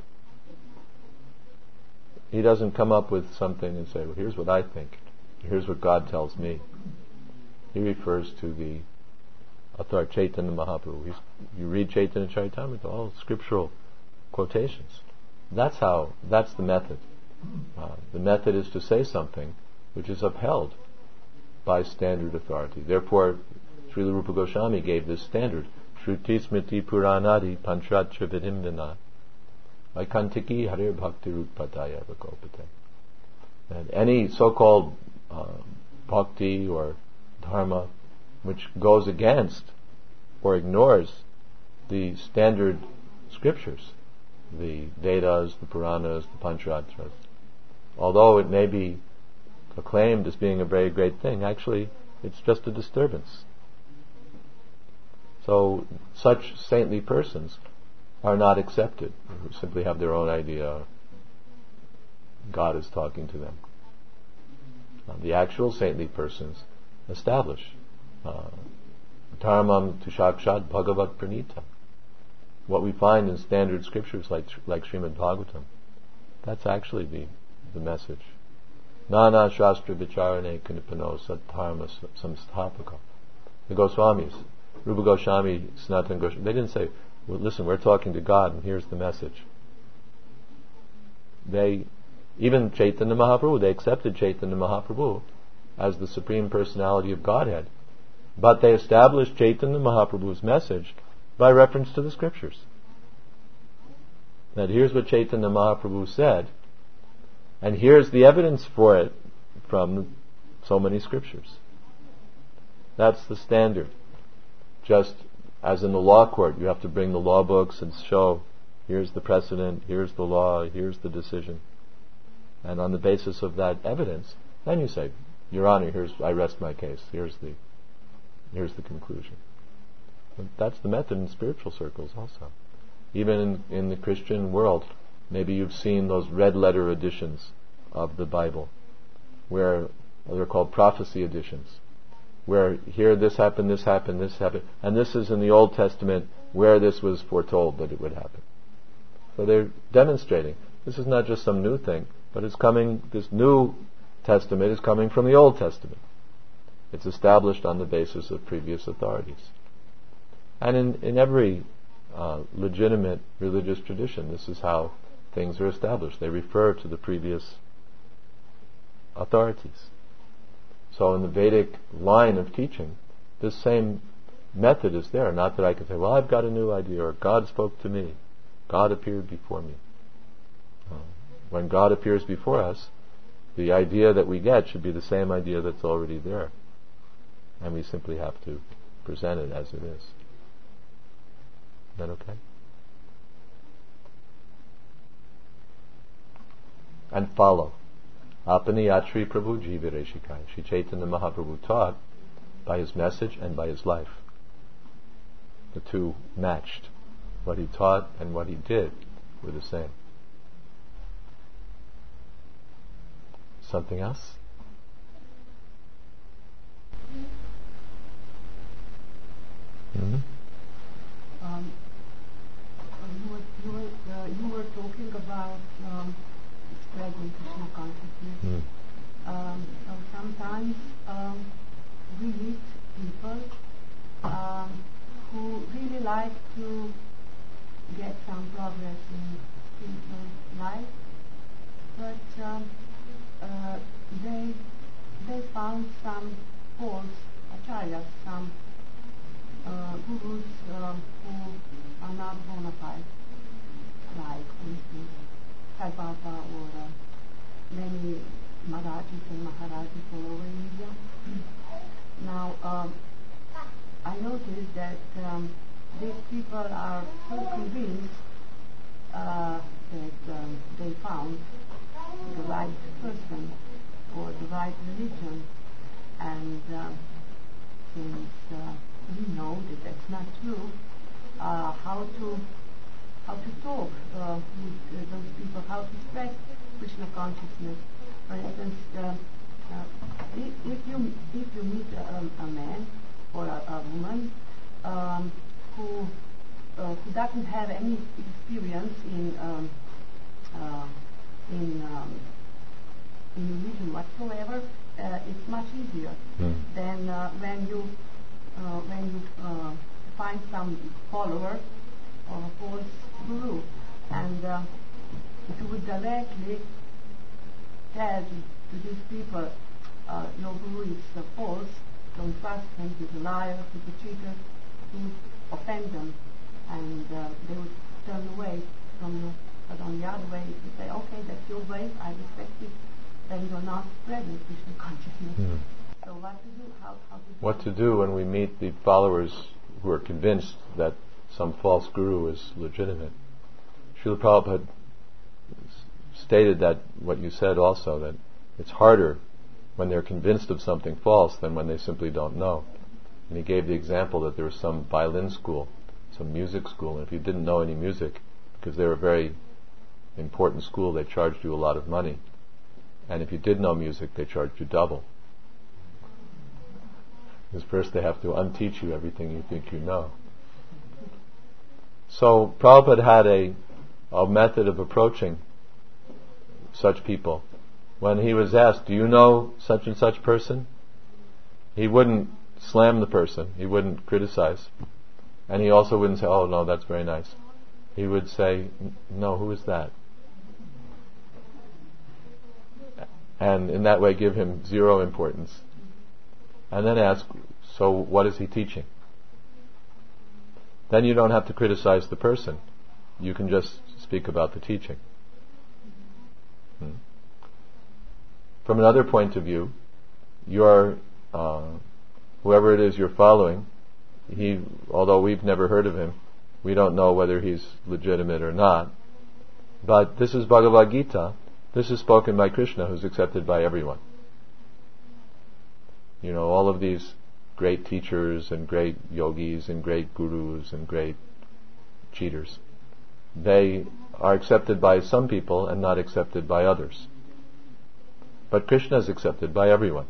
A: he doesn't come up with something and say, well, here's what I think. Here's what God tells me. He refers to the authority, Chaitanya Mahaprabhu. You read Chaitanya Charitamrita, all scriptural quotations. That's the method. The method is to say something which is upheld by standard authority. Therefore, Srila Rupa Goswami gave this standard: Shruti Smriti Puranadi Panchatra Vidimvina Vaikantiki Harir Bhakti Rutpataya Vakopate. And any so-called bhakti or dharma which goes against or ignores the standard scriptures, the Vedas, the Puranas, the Pancharatras, although it may be acclaimed as being a very great thing, actually it's just a disturbance. So such saintly persons are not accepted, who simply have their own idea God is talking to them. The actual saintly persons establish Dharmam tu sakshat bhagavat pranita. What we find in standard scriptures like Srimad Bhagavatam, that's actually the message. Nana shastra vicharane kunipano saddharma samsthapaka. The Goswamis, Rupa Goswami, Sanatana Goswami, they didn't say, well, listen, we're talking to God and here's the message. Even Chaitanya Mahaprabhu, they accepted Chaitanya Mahaprabhu as the Supreme Personality of Godhead. But they established Chaitanya Mahaprabhu's message by reference to the scriptures. That here's what Chaitanya Mahaprabhu said, and here's the evidence for it from so many scriptures. That's the standard. Just as in the law court, you have to bring the law books and show, here's the precedent, here's the law, here's the decision. And on the basis of that evidence, then you say, Your Honor, I rest my case. Here's the conclusion. And that's the method in spiritual circles also. Even in the Christian world, maybe you've seen those red letter editions of the Bible, where they're called prophecy editions, where here this happened, and this is in the Old Testament where this was foretold that it would happen. So they're demonstrating this is not just some new thing, but this New Testament is coming from the Old Testament. It's established on the basis of previous authorities. And in every legitimate religious tradition, this is how things are established. They refer to the previous authorities. So in the Vedic line of teaching, this same method is there. Not that I can say, well, I've got a new idea, or God spoke to me. God appeared before me. When God appears before us, the idea that we get should be the same idea that's already there. And we simply have to present it as it is. Is that okay? And follow. Apani Atri Prabhu Jivireshikaya. Sri Chaitanya Mahaprabhu taught by his message and by his life. The two matched. What he taught and what he did were the same. Something else? Mm-hmm.
C: You were talking about spreading Krishna consciousness. Sometimes we meet people who really like to get some progress in spiritual life, but they found some false acharyas, some gurus who are not bona fide, like, for instance, Sai Baba or many Maharajas and Maharajis all over India. Now, I noticed that these people are so convinced that they found the right person or the right religion, and since we know that that's not true, how to talk with those people, how to spread Krishna consciousness. For instance, if you meet a man or a woman who doesn't have any experience in religion whatsoever, it's much easier than when you find some follower or a false guru, and if you would directly tell to these people, your guru is false, don't trust him, he's a liar, he's a cheater, you would offend them, and they would turn away from you. But on the other way, if you say, okay, that's your way, I respect it, then you're not spreading Krishna consciousness. So what to do? How to do?
A: What to do when we meet the followers who are convinced that some false guru is legitimate? Srila Prabhupada stated that what you said also, that it's harder when they're convinced of something false than when they simply don't know. And he gave the example that there was some violin school, some music school, and if you didn't know any music, because they were a very important school, they charged you a lot of money. And if you did know music, they charged you double. Because first they have to unteach you everything you think you know. So Prabhupada had a method of approaching such people. When he was asked, do you know such and such person? He wouldn't slam the person. He wouldn't criticize. And he also wouldn't say, oh no, that's very nice. He would say, no, who is that? And in that way give him zero importance. And then ask, so what is he teaching? Then you don't have to criticize the person. You can just speak about the teaching. From another point of view, your whoever it is you're following, although we've never heard of him, we don't know whether he's legitimate or not. But this is Bhagavad Gita. This is spoken by Krishna, who's accepted by everyone. You know, all of these great teachers and great yogis and great gurus and great cheaters, they are accepted by some people and not accepted by others. But Krishna is accepted by everyone.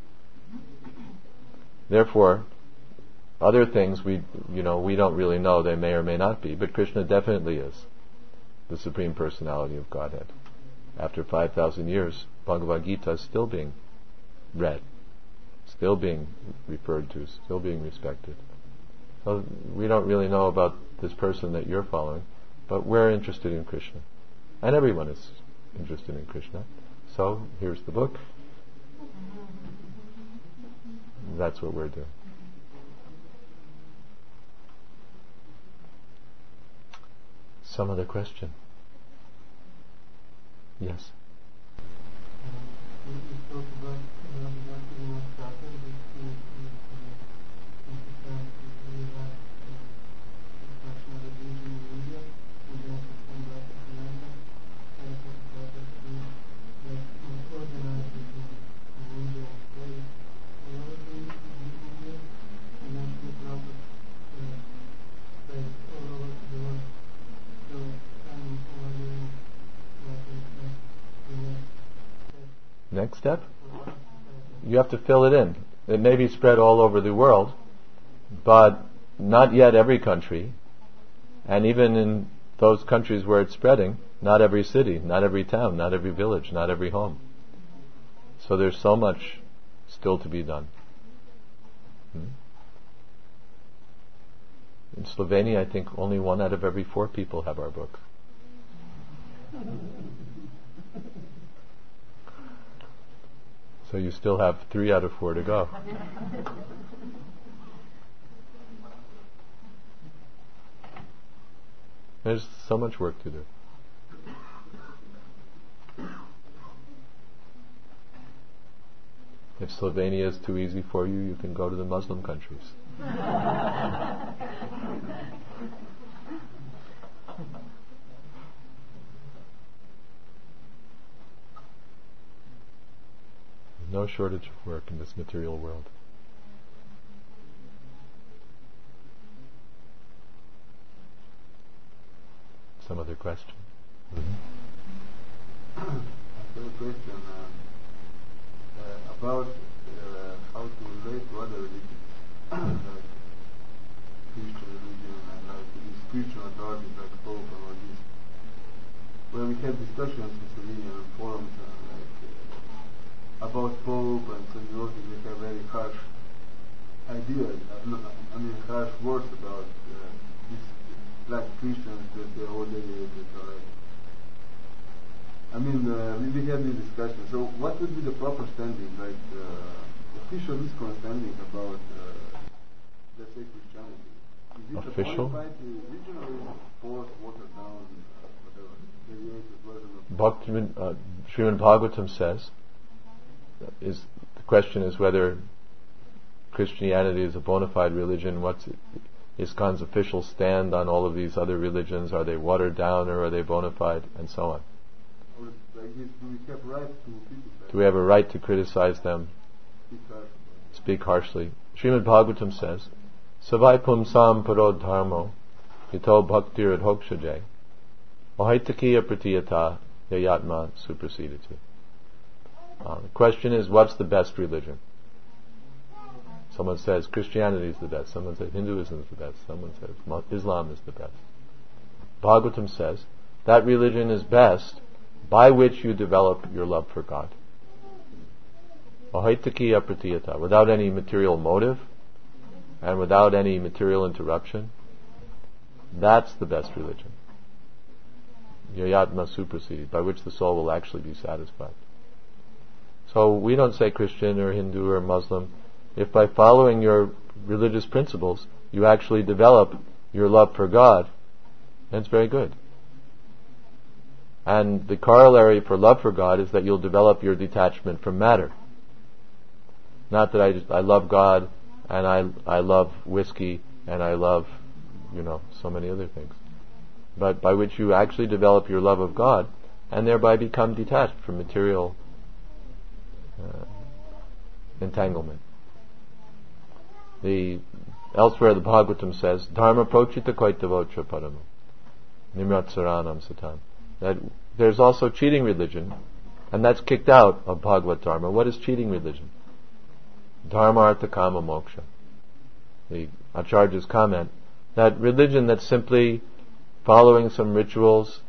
A: Therefore, other things we don't really know, they may or may not be, but Krishna definitely is the Supreme Personality of Godhead. After 5,000 years, Bhagavad Gita is still being read, still being referred to, still being respected. So we don't really know about this person that you're following, but we're interested in Krishna. And everyone is interested in Krishna. So here's the book. That's what we're doing. Some other question? Yes. Next step? You have to fill it in. It may be spread all over the world, but not yet every country. And even in those countries where it's spreading, not every city, not every town, not every village, not every home. So there's so much still to be done. In Slovenia, I think only 1 out of every 4 people have our book. So you still have 3 out of 4 to go. There's so much work to do. If Slovenia is too easy for you, you can go to the Muslim countries. No shortage of work in this material world. Some other question?
D: I have a question about how to relate to other religions, like Christian religion and like these spiritual authorities like Pope and all this. Where we had discussions in Slovenia and forums about Pope and Seniority, they have very harsh ideas, harsh words about these black Christians that they're all dedicated. We had this discussion. So what would be the proper standing, like official standing about, let's say, Christianity? Is it
A: official?
D: A qualified religion or is it forced, watered down, whatever, deviated version of
A: Srimad Bhagavatam says, the question is whether Christianity is a bona fide religion. What's ISKCON's official stand on all of these other religions? Are they watered down or are they bona fide? And so on.
D: Do we have a right to criticize?
A: Do we have a right to criticize them? Speak harshly. Srimad Bhagavatam says, Savai pumsam parod dharmo yito bhaktir adhokshaje ohaitakiya pratiyata yayatma suprasidati. The question is, what's the best religion? Someone says Christianity is the best. Someone says Hinduism is the best. Someone says Islam is the best. Bhagavatam says that religion is best by which you develop your love for God. Ahaitakiya pratiyata, without any material motive and without any material interruption. That's the best religion. Yayatma suprasidi, by which the soul will actually be satisfied. So we don't say Christian or Hindu or Muslim. If by following your religious principles you actually develop your love for God, then it's very good. And the corollary for love for God is that you'll develop your detachment from matter. Not that I love God and I love whiskey and I love, so many other things. But by which you actually develop your love of God and thereby become detached from material entanglement. Elsewhere the Bhagavatam says, Dharma prochita koitavocha paramo nimratsaranam satam. That there's also cheating religion, and that's kicked out of Bhagavad Dharma. What is cheating religion? Dharma artha kama moksha. The Acharya's comment that religion that's simply following some rituals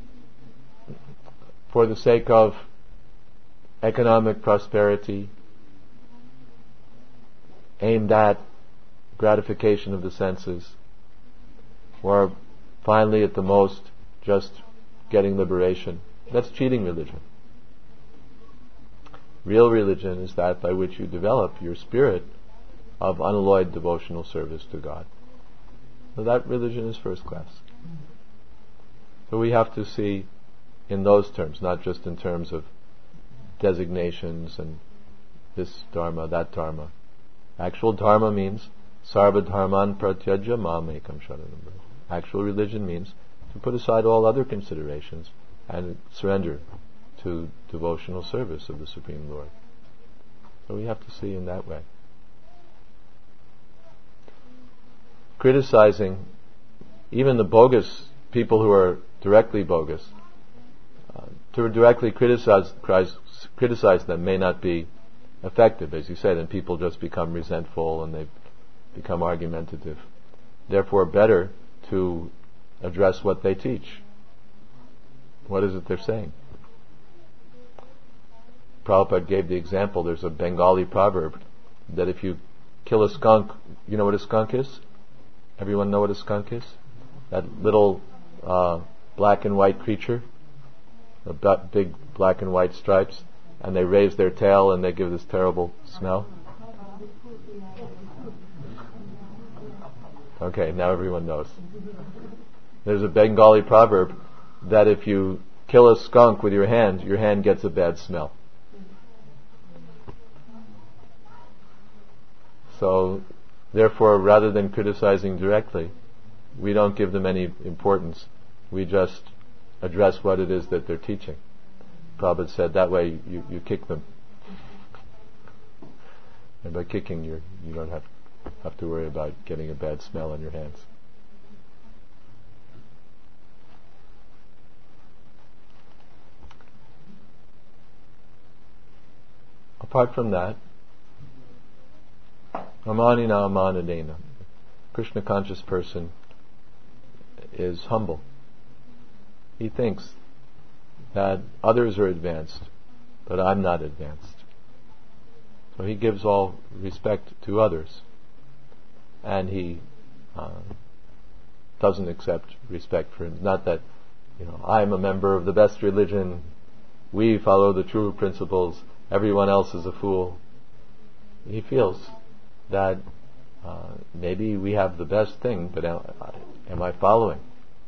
A: for the sake of economic prosperity, aimed at gratification of the senses, or finally at the most just getting liberation. That's cheating religion. Real religion is that by which you develop your spirit of unalloyed devotional service to God. So that religion is first class. So we have to see in those terms, not just in terms of designations and this dharma, that dharma. Actual dharma means sarva dharman pratyajya mamekam sharanam braja. Actual religion means to put aside all other considerations and surrender to devotional service of the Supreme Lord. So we have to see in that way. Criticizing even the bogus people who are directly bogus, to directly criticize them may not be effective, as you said, and people just become resentful and they become argumentative. Therefore, better to address what they teach. What is it they're saying? Prabhupada gave the example, there's a Bengali proverb that if you kill a skunk, you know what a skunk is? Everyone know what a skunk is? That little black and white creature, big black and white stripes, and they raise their tail and they give this terrible smell. Okay, now everyone knows. There's a Bengali proverb that if you kill a skunk with your hand gets a bad smell. So, therefore, rather than criticizing directly, we don't give them any importance. We just address what it is that they're teaching. Prabhupada said that way you kick them. And by kicking, you don't have to worry about getting a bad smell on your hands. Apart from that, amanina amanadena, Krishna conscious person is humble. He thinks that others are advanced, but I'm not advanced. So he gives all respect to others, and he doesn't accept respect for him. Not that, I'm a member of the best religion, we follow the true principles, everyone else is a fool. He feels that maybe we have the best thing, but am I following?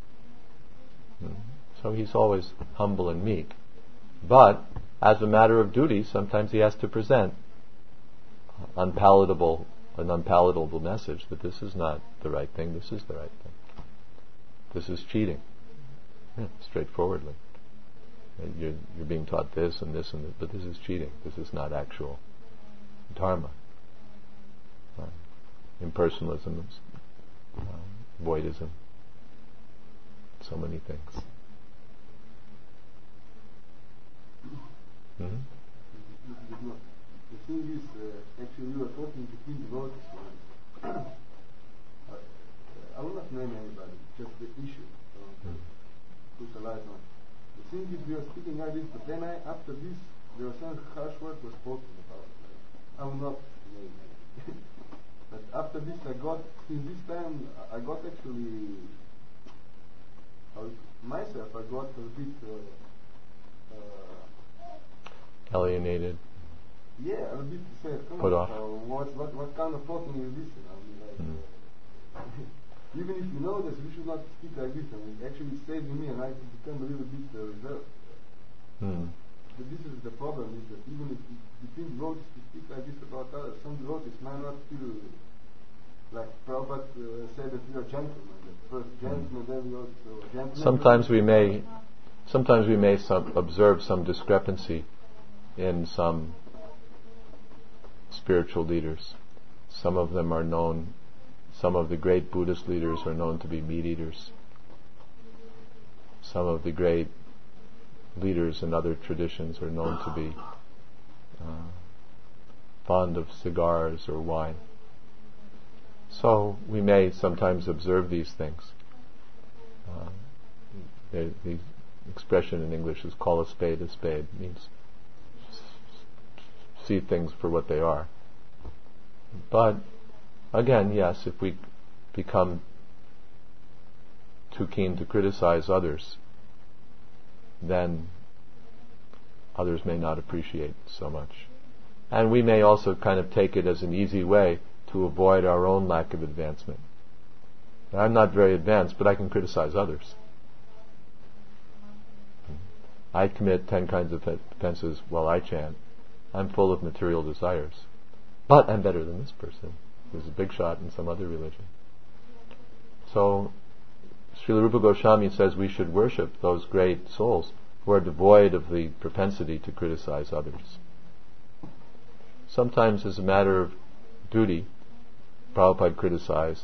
A: So he's always humble and meek. But, as a matter of duty, sometimes he has to present an unpalatable message that this is not the right thing, this is the right thing. This is cheating. Straightforwardly. You're being taught this and this, but this is cheating. This is not actual dharma. impersonalism, voidism, so many things.
D: The thing is, actually, we were talking between devotees once. I will not name anybody, just the issue. Put a light on. The thing is, we were speaking like this, but then after this, there was some harsh word was spoken about. I will not name it. But after this, since this time, I got actually, myself, I got a bit
A: alienated.
D: Yeah, a bit sad.
A: Put off.
D: What kind of talking is this? Even if you know this, we should not speak like this. Actually, it stayed in me, and I become a little bit reserved. But this is the problem: is that even if between devotees we speak like this about others, some devotees might not feel like Prabhupada said that we are gentlemen. That first gentlemen, then we also gentlemen.
A: Sometimes we may observe some discrepancy in some spiritual leaders. Some of them are known. Some of the great Buddhist leaders are known to be meat eaters. Some of the great leaders in other traditions are known to be fond of cigars or wine. So we may sometimes observe these things. The expression in English is call a spade, means see things for what they are. But again, yes, if we become too keen to criticize others, then others may not appreciate so much. And we may also kind of take it as an easy way to avoid our own lack of advancement. I'm not very advanced, but I can criticize others. I commit 10 kinds of offenses while I chant. I'm full of material desires. But I'm better than this person who's a big shot in some other religion. So Srila Rupa Goswami says we should worship those great souls who are devoid of the propensity to criticize others. Sometimes as a matter of duty, Prabhupada criticized,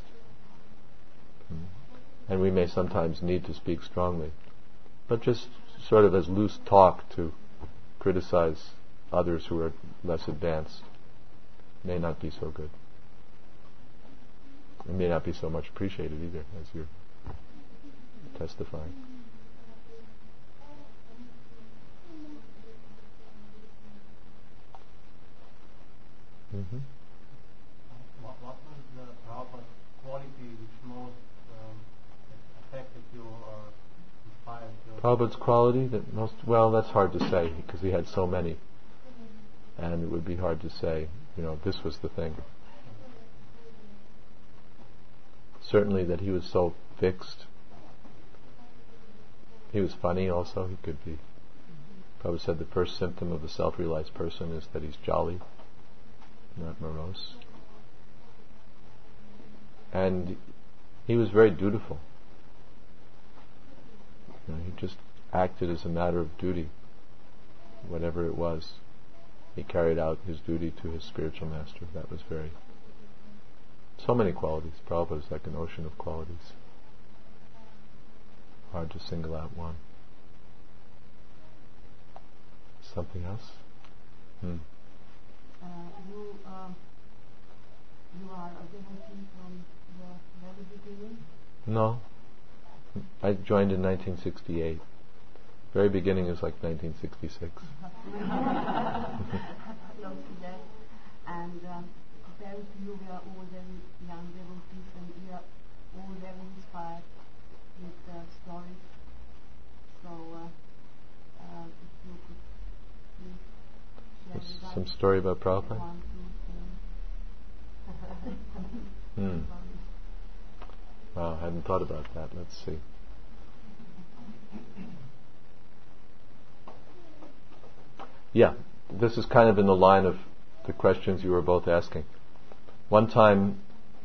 A: and we may sometimes need to speak strongly. But just sort of as loose talk to criticize others who are less advanced may not be so good. It may not be so much appreciated either, as you're testifying.
E: What was the Prabhupada's quality which most affected you or inspired you?
A: Prabhupada's quality that most, well, that's hard to say because he had so many, and it would be hard to say, this was the thing. Certainly that he was so fixed. He was funny also. He could be. Prabhupada said the first symptom of a self-realized person is that he's jolly, not morose. And he was very dutiful. He just acted as a matter of duty, whatever it was. He carried out his duty to his spiritual master. That was very... So many qualities. Prabhupada is like an ocean of qualities. Hard to single out one. Something else?
C: You are a devotee from the very beginning?
A: No. I joined in 1968. Very beginning is like 1966.
C: Close to that. And compared to you, we are all very young devotees, and we are all very inspired with stories. So, if you could please share with us
A: Some story about Prabhupada?
C: 1, 2, 3.
A: Wow, I hadn't thought about that. Let's see. Yeah, this is kind of in the line of the questions you were both asking. One time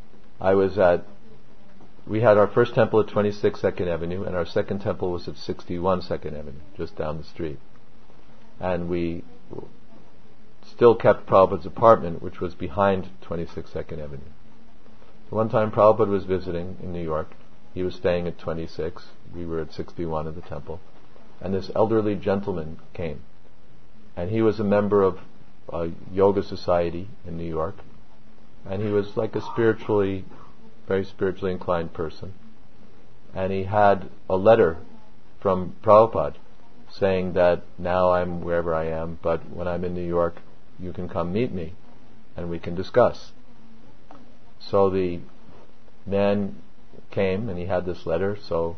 A: we had our first temple at 26 2nd Avenue, and our second temple was at 61 2nd Avenue, just down the street. And we still kept Prabhupada's apartment, which was behind 26 2nd Avenue. One time Prabhupada was visiting in New York. He was staying at 26. We were at 61 at the temple. And this elderly gentleman came. And he was a member of a yoga society in New York. And he was like a very spiritually inclined person. And he had a letter from Prabhupada saying that now I'm wherever I am, but when I'm in New York, you can come meet me and we can discuss. So the man came and he had this letter, so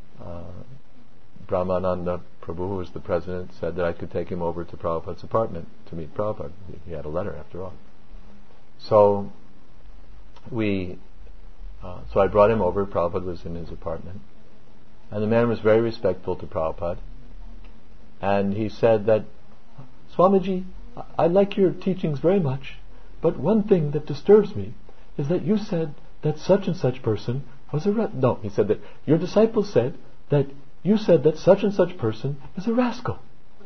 A: Brahmananda Prabhu, who was the president, said that I could take him over to Prabhupada's apartment to meet Prabhupada. He had a letter after all. So so I brought him over. Prabhupada was in his apartment. And the man was very respectful to Prabhupada. And he said that, Swamiji, I like your teachings very much, but one thing that disturbs me is that you said that such and such person was he said that your disciple said that you said that such and such person is a rascal.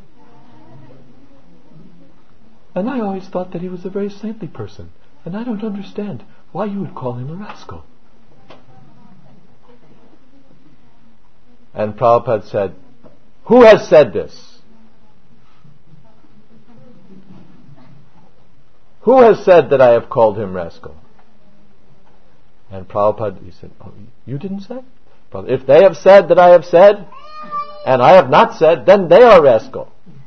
A: And I always thought that he was a very saintly person, and I don't understand why you would call him a rascal. And Prabhupada said, who has said this? Who has said that I have called him rascal? And Prabhupada, he said, oh, you didn't say? If they have said that I have said, and I have not said, then they are rascal.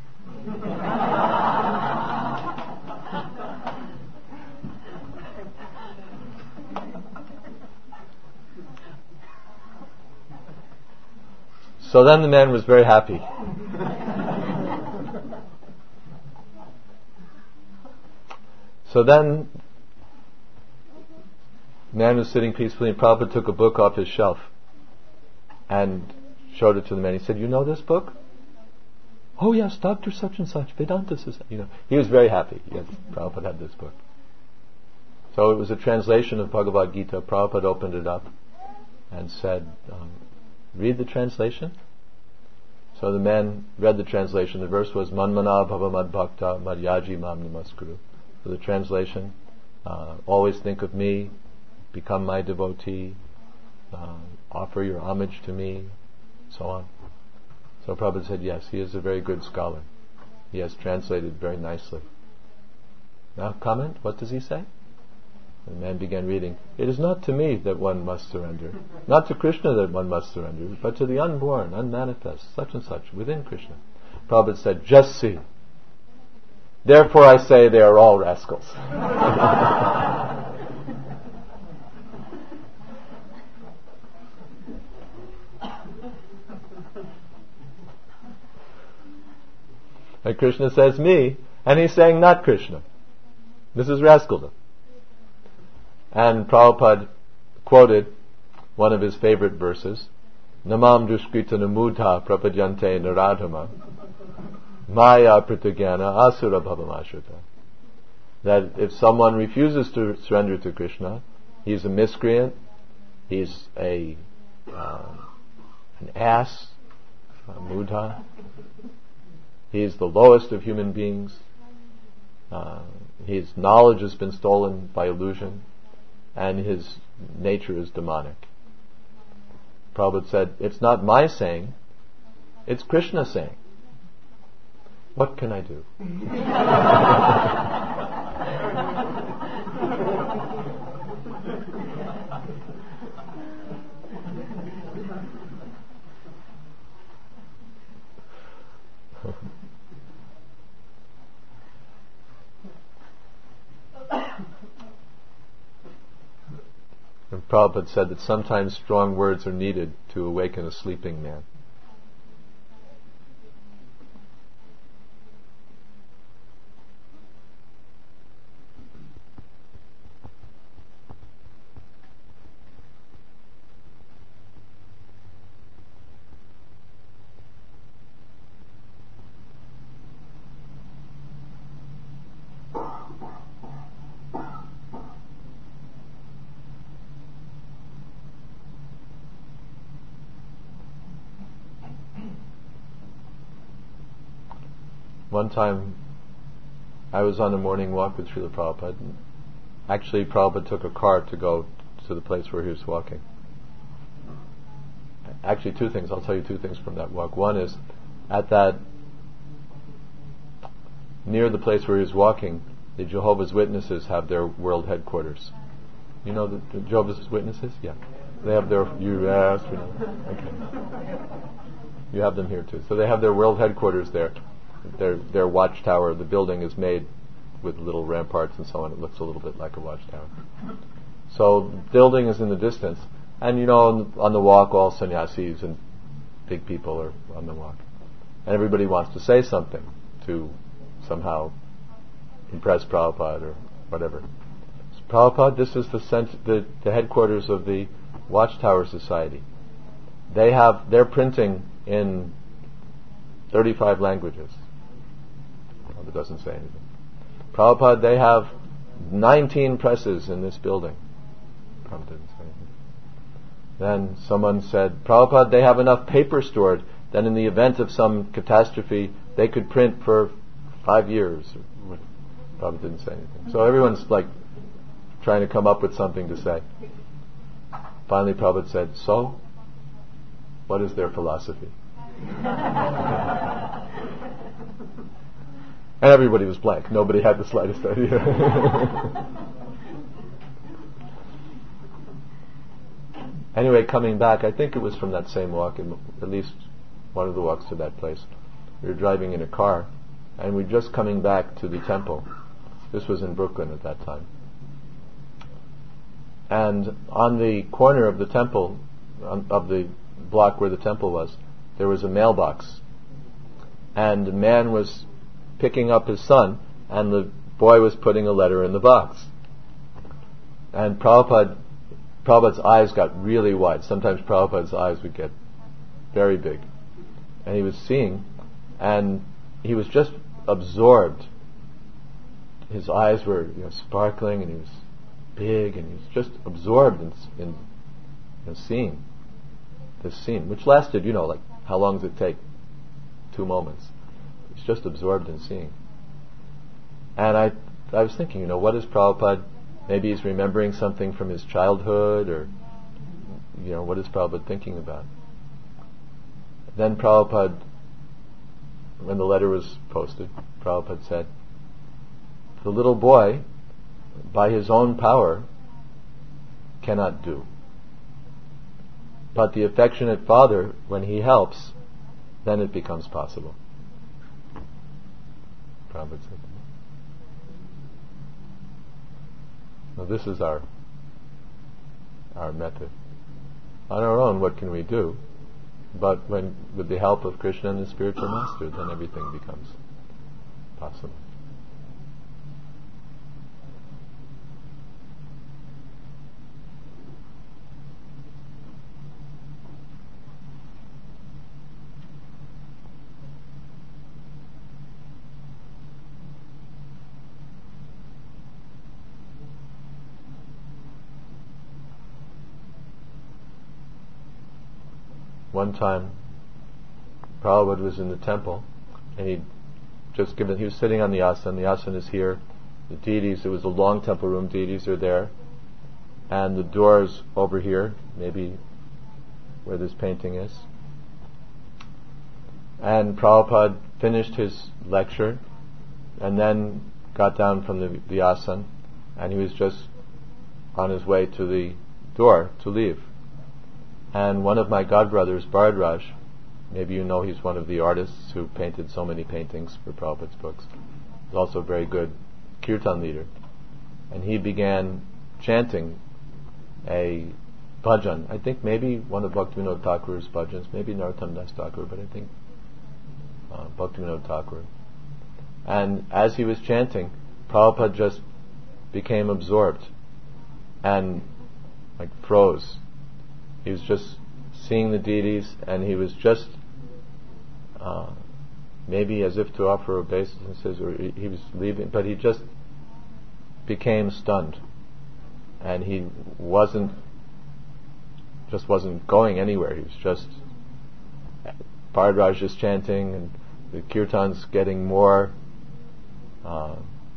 A: So then the man was very happy. So then the man was sitting peacefully, and Prabhupada took a book off his shelf and showed it to the man. He said, you know this book? Oh yes, Dr. Such and Such, Vedanta Society. He was very happy. Yes, Prabhupada had this book. So it was a translation of Bhagavad Gita. Prabhupada opened it up and said, read the translation. So the man read the translation. The verse was Manmana Bhava Mad Bhakta Madhyaji Mam Namaskuru. So the translation, always think of me, become my devotee, offer your homage to me, so on. So Prabhupada said, yes, he is a very good scholar. He has translated very nicely. Now comment, what does he say? The man began reading, it is not to me that one must surrender, not to Krishna that one must surrender, but to the unborn, unmanifest, such and such, within Krishna. Prabhupada said, just see. Therefore I say they are all rascals. And Krishna says me, and he's saying not Krishna. This is rascaldom. And Prabhupada quoted one of his favorite verses, Namam Duskrita Namudha Prapadyante Naradhama Maya Pritagyana Asura Bhavamashrita. That if someone refuses to surrender to Krishna, he's a miscreant, he's an ass, a mudha, he's the lowest of human beings, his knowledge has been stolen by illusion, and his nature is demonic. Prabhupada said, it's not my saying, it's Krishna saying. What can I do? And Prabhupada said that sometimes strong words are needed to awaken a sleeping man. One time I was on a morning walk with Srila Prabhupada. Actually, Prabhupada took a car to go to the place where he was walking. Actually, two things. I'll tell you two things from that walk. One is, at that, near the place where he was walking, the Jehovah's Witnesses have their world headquarters. You know the Jehovah's Witnesses? Yeah. They have their, you asked, you know. Okay. You have them here too. So they have their world headquarters there. Their watchtower, the building is made with little ramparts and so on. It looks a little bit like a watchtower. So the building is in the distance. And you know, on the walk, all sannyasis and big people are on the walk. And everybody wants to say something to somehow impress Prabhupada or whatever. So Prabhupada, this is the headquarters of the Watchtower Society. They're printing in 35 languages. Well, it doesn't say anything. Prabhupada, they have 19 presses in this building. Prabhupada didn't say anything. Then someone said, Prabhupada, they have enough paper stored that in the event of some catastrophe, they could print for 5 years. Prabhupada didn't say anything. So everyone's like trying to come up with something to say. Finally, Prabhupada said, so, what is their philosophy? And everybody was blank. Nobody had the slightest idea. Anyway, coming back, I think it was from that same walk, at least one of the walks to that place. We were driving in a car, and we were just coming back to the temple. This was in Brooklyn at that time. And on the corner of the temple, of the block where the temple was, there was a mailbox. And a man was picking up his son, and the boy was putting a letter in the box. And Prabhupada's eyes got really wide. Sometimes Prabhupada's eyes would get very big. And he was seeing, and he was just absorbed. His eyes were sparkling, and he was big, and he was just absorbed in seeing this scene, which lasted, like, how long does it take? 2 moments. He's just absorbed in seeing. And I was thinking, what is Prabhupada? Maybe he's remembering something from his childhood, or, what is Prabhupada thinking about? Then Prabhupada, when the letter was posted, Prabhupada said, the little boy, by his own power, cannot do. But the affectionate father, when he helps, then it becomes possible. Prabhupada said. Now this is our method. On our own, what can we do? But with the help of Krishna and the spiritual master, then everything becomes possible. One time, Prabhupada was in the temple, and he was sitting on the asana. The asana is here. The deities, it was a long temple room, deities are there. And the doors over here, maybe where this painting is. And Prabhupada finished his lecture, and then got down from the asana, and he was just on his way to the door to leave. And one of my godbrothers, Bharadraj, maybe you know he's one of the artists who painted so many paintings for Prabhupada's books. He's also a very good kirtan leader. And he began chanting a bhajan. I think maybe one of Bhaktivinoda Thakur's bhajans, maybe Narottam Das Thakur, but I think Bhaktivinoda Thakur. And as he was chanting, Prabhupada just became absorbed and froze. He was just seeing the deities, and he was just maybe as if to offer obeisances, or he was leaving, but he just became stunned, and he wasn't going anywhere. He was just Bharadraj is chanting, and the kirtan's getting more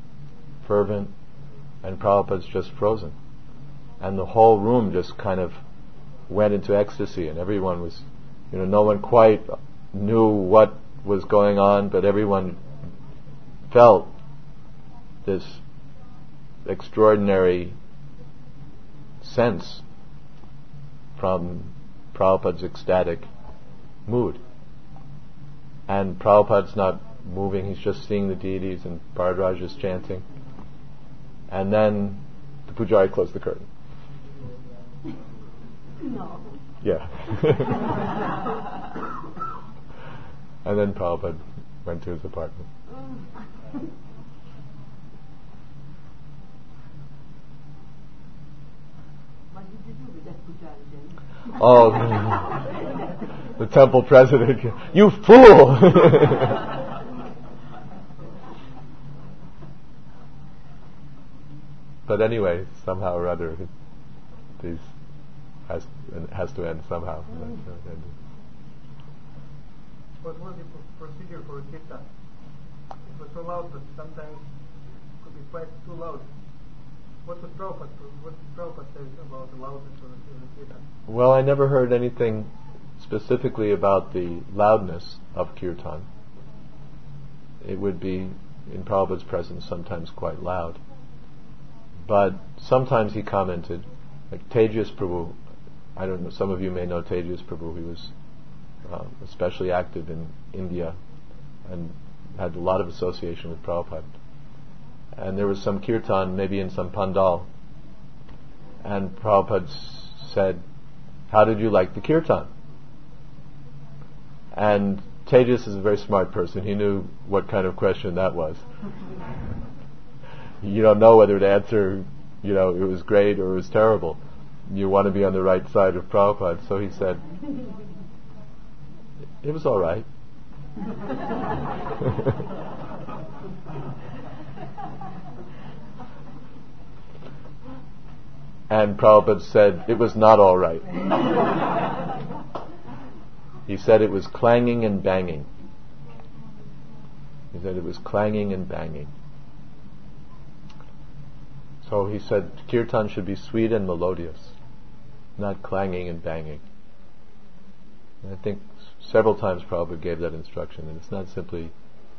A: fervent, and Prabhupada's just frozen. And the whole room just kind of went into ecstasy, and everyone was, no one quite knew what was going on, but everyone felt this extraordinary sense from Prabhupada's ecstatic mood. And Prabhupada's not moving, he's just seeing the deities, and Bharadraj is chanting. And then the Pujari closed the curtain.
C: No.
A: Yeah. And then Prabhupada went to his apartment.
C: What did you do with that Pujari then?
A: Oh, the temple president. You fool! But anyway, somehow or other, this has to end somehow.
B: What was the procedure for a kirtan? It was so loud, but sometimes it could be quite too loud. What did Prabhupada say about the loudness of the kirtan?
A: Well, I never heard anything specifically about the loudness of kirtan. It would be, in Prabhupada's presence, sometimes quite loud. But sometimes he commented, like Tejas Prabhu, I don't know, some of you may know Tejas Prabhu, he was especially active in India and had a lot of association with Prabhupada. And there was some kirtan, maybe in some pandal, and Prabhupada said, "How did you like the kirtan?" And Tejas is a very smart person. He knew what kind of question that was. You don't know whether to answer, it was great or it was terrible. You want to be on the right side of Prabhupada. So he said, "It was all right." And Prabhupada said, "It was not all right." He said it was clanging and banging. He said it was clanging and banging. So he said kirtan should be sweet and melodious, not clanging and banging. And I think several times Prabhupada gave that instruction, and it's not simply,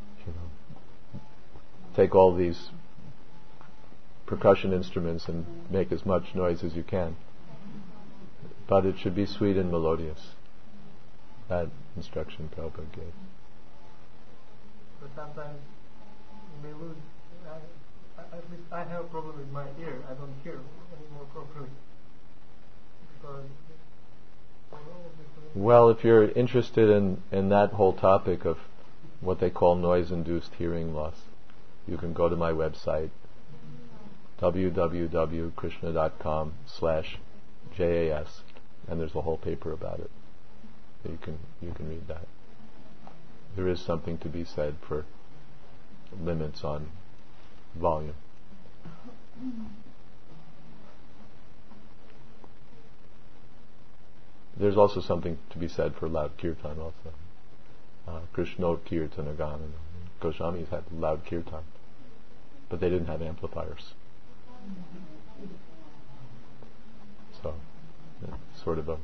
A: take all these percussion instruments and make as much noise as you can, but it should be sweet and melodious. That instruction Prabhupada gave.
B: But sometimes you may lose. At least I have a problem with my ear. I don't hear anymore properly.
A: Well, if you're interested in that whole topic of what they call noise-induced hearing loss, you can go to my website, www.krishna.com/JAS, and there's a whole paper about it. You can read that. There is something to be said for limits on volume. There's also something to be said for loud kirtan also. Krishnot Kirtanagam. Goswamis had loud kirtan, but they didn't have amplifiers. So, it's sort of a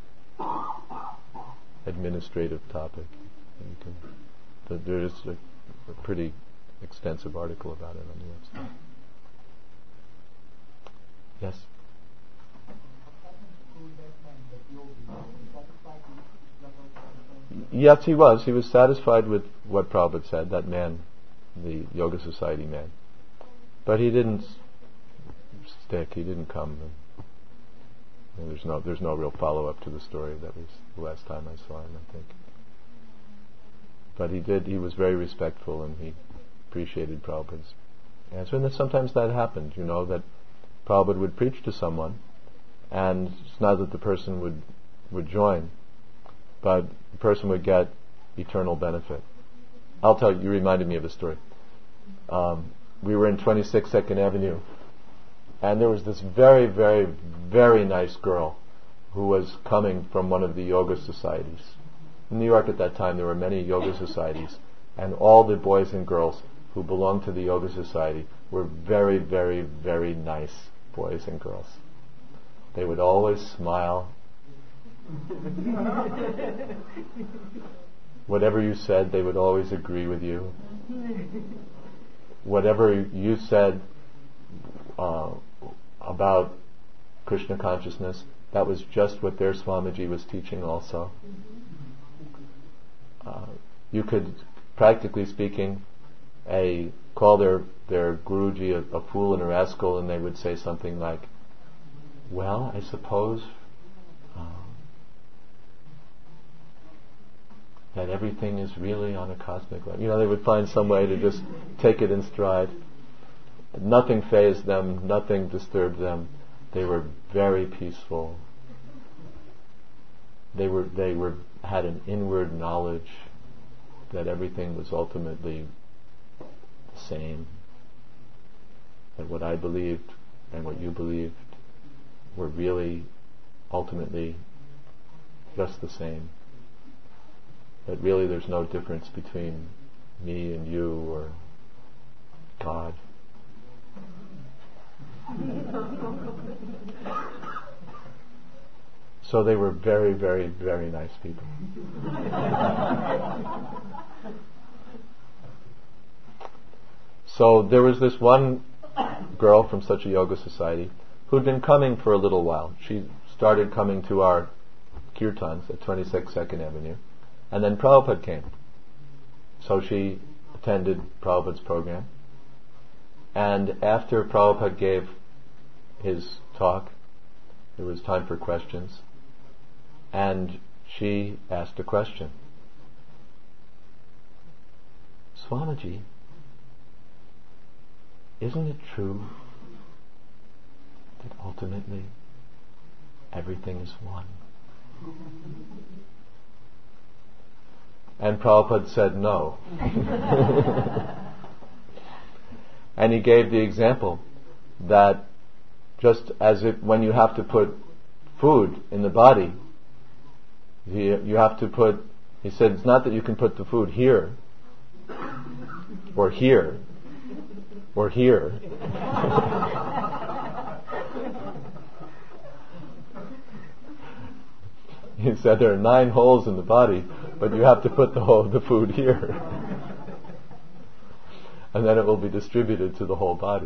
A: administrative topic. There is a pretty extensive article about it on the website. Yes? Yes, he was. He was satisfied with what Prabhupada said, that man, the Yoga Society man. But he didn't stick, he didn't come. There's no real follow-up to the story. That was the last time I saw him, I think. But he was very respectful, and he appreciated Prabhupada's answer. And sometimes that happened, that Prabhupada would preach to someone, and it's not that the person would join, but the person would get eternal benefit. I'll tell you reminded me of a story. We were in 26 2nd Avenue, and there was this very, very, very nice girl who was coming from one of the yoga societies. In New York at that time, there were many yoga societies, and all the boys and girls who belonged to the yoga society were very, very, very nice boys and girls. They would always smile. Whatever you said, they would always agree with you. Whatever you said about Krishna consciousness, that was just what their Swamiji was teaching also. You could, practically speaking, call their Guruji a fool and a rascal, and they would say something like, well, I suppose that everything is really on a cosmic level. They would find some way to just take it in stride. Nothing fazed them, nothing disturbed them. They were very peaceful. They had an inward knowledge that everything was ultimately the same. That what I believed and what you believed were really ultimately just the same. That really there's no difference between me and you or God. So they were very, very, very nice people. So there was this one girl from such a yoga society who'd been coming for a little while. She started coming to our kirtans at 26 2nd Avenue, and then Prabhupada came. So she attended Prabhupada's program, and after Prabhupada gave his talk, there was time for questions, and she asked a question. Swamiji, isn't it true that ultimately everything is one? And Prabhupada said no. And he gave the example that just as if when you have to put food in the body, you have to put, he said, it's not that you can put the food here, or here, or here. He said there are 9 holes in the body, but you have to put the food here. And then it will be distributed to the whole body.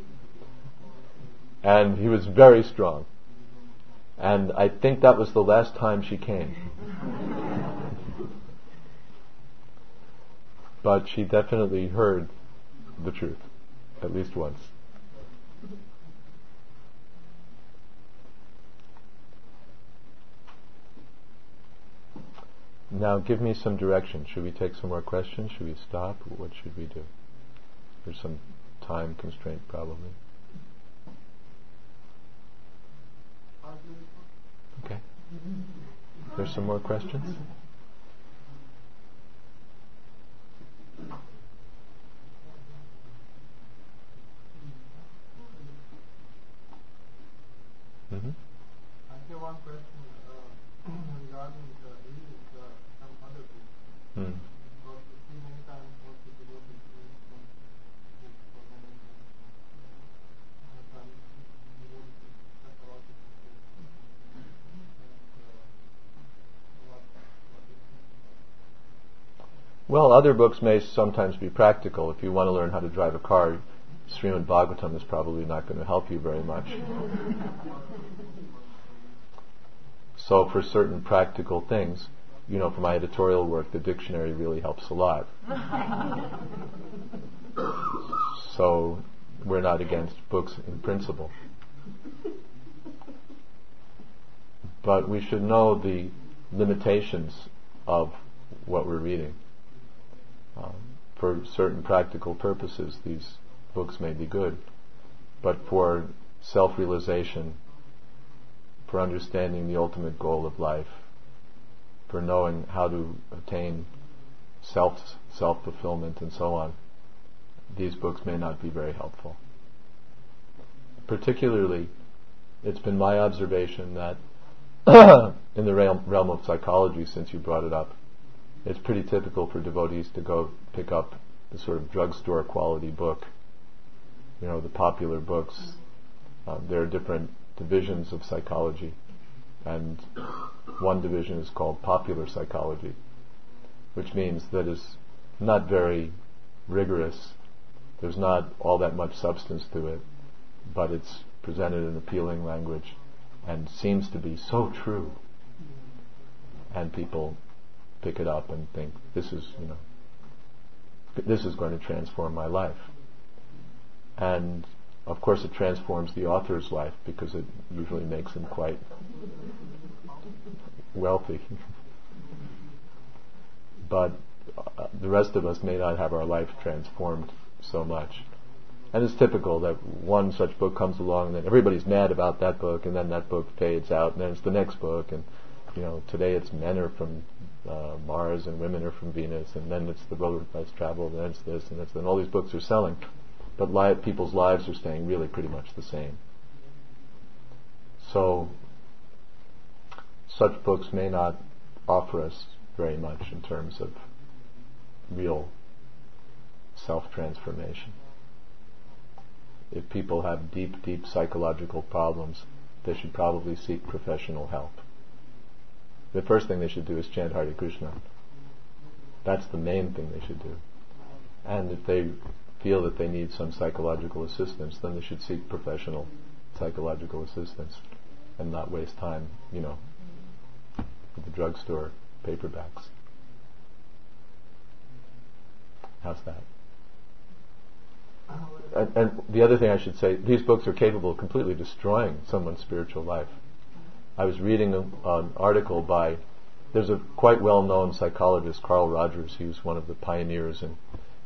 A: And he was very strong. And I think that was the last time she came. But she definitely heard the truth, at least once. Now give me some direction. Should we take some more questions? Should we stop? What should we do? There's some time constraint probably. Okay. There's some more questions? Mm-hmm.
D: I have one question regarding some other books. Because you see many times most people go to books for management. Sometimes you go to psychological books.
A: Well, other books may sometimes be practical. If you want to learn how to drive a car, Srimad Bhagavatam is probably not going to help you very much. So for certain practical things, for my editorial work, the dictionary really helps a lot. So we're not against books in principle. But we should know the limitations of what we're reading. For certain practical purposes, these books may be good, but for self-realization, for understanding the ultimate goal of life, for knowing how to attain self-fulfillment and so on, these books may not be very helpful. Particularly, it's been my observation that in the realm of psychology, since you brought it up, it's pretty typical for devotees to go pick up the sort of drugstore quality book the popular books. There are different divisions of psychology, and one division is called popular psychology, which means that it's not very rigorous. There's not all that much substance to it, but it's presented in appealing language and seems to be so true. And people pick it up and think, this is going to transform my life. And of course it transforms the author's life, because it usually makes him quite wealthy. But the rest of us may not have our life transformed so much. And it's typical that one such book comes along, and then everybody's mad about that book, and then that book fades out, and then it's the next book, and today it's men are from Mars and women are from Venus, and then it's the road less traveled, and then it's this and this, and all these books are selling, but people's lives are staying really pretty much the same. So such books may not offer us very much in terms of real self-transformation. If people have deep, deep psychological problems, they should probably seek professional help. The first thing they should do is chant Hare Krishna. That's the main thing they should do. And if they feel that they need some psychological assistance, then they should seek professional psychological assistance and not waste time, with the drugstore paperbacks. How's that? And the other thing I should say, these books are capable of completely destroying someone's spiritual life. I was reading an article by, there's a quite well-known psychologist, Carl Rogers. He was one of the pioneers in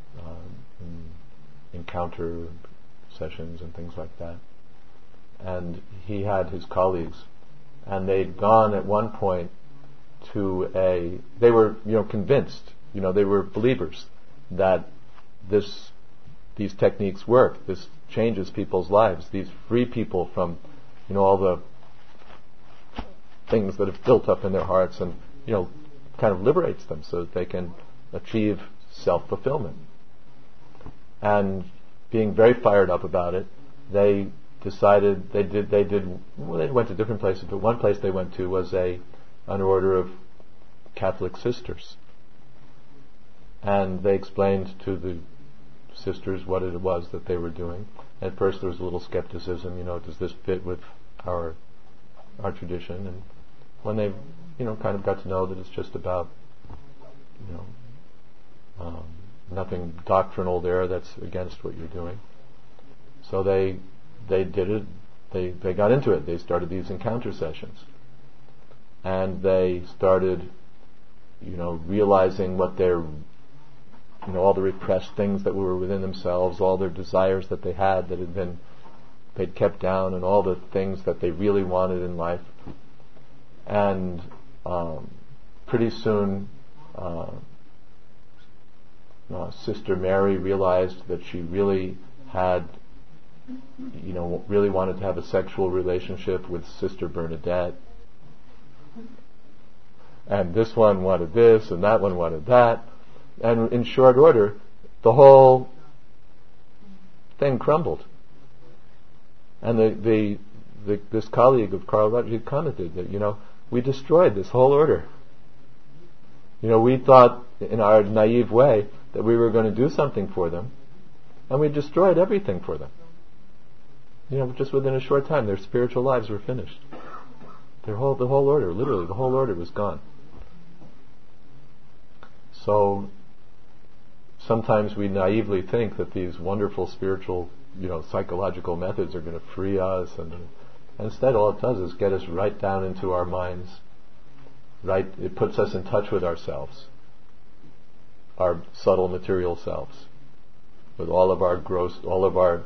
A: encounter sessions and things like that. And he had his colleagues, and they'd gone at one point to they were convinced, they were believers that these techniques work. This changes people's lives. These free people from all the things that have built up in their hearts, and kind of liberates them so that they can achieve self-fulfillment. And being very fired up about it, they decided they went to different places, but one place they went to was an order of Catholic sisters, and they explained to the sisters what it was that they were doing. At first there was a little skepticism, does this fit with our tradition? And when they kind of got to know that it's just about nothing doctrinal there that's against what you're doing, so they did it. They got into it. They started these encounter sessions, and they started realizing what their all the repressed things that were within themselves, all their desires that they had that they'd kept down, and all the things that they really wanted in life. And pretty soon Sister Mary realized that she really had really wanted to have a sexual relationship with Sister Bernadette, and this one wanted this and that one wanted that, and in short order the whole thing crumbled. And this colleague of Carl Rogers commented that we destroyed this whole order. We thought in our naive way that we were going to do something for them, and we destroyed everything for them. Just within a short time their spiritual lives were finished. The whole order, literally the whole order was gone. So sometimes we naively think that these wonderful spiritual, psychological methods are going to free us, and instead all it does is get us right down into our minds. Right, it puts us in touch with ourselves, our subtle material selves, with all of our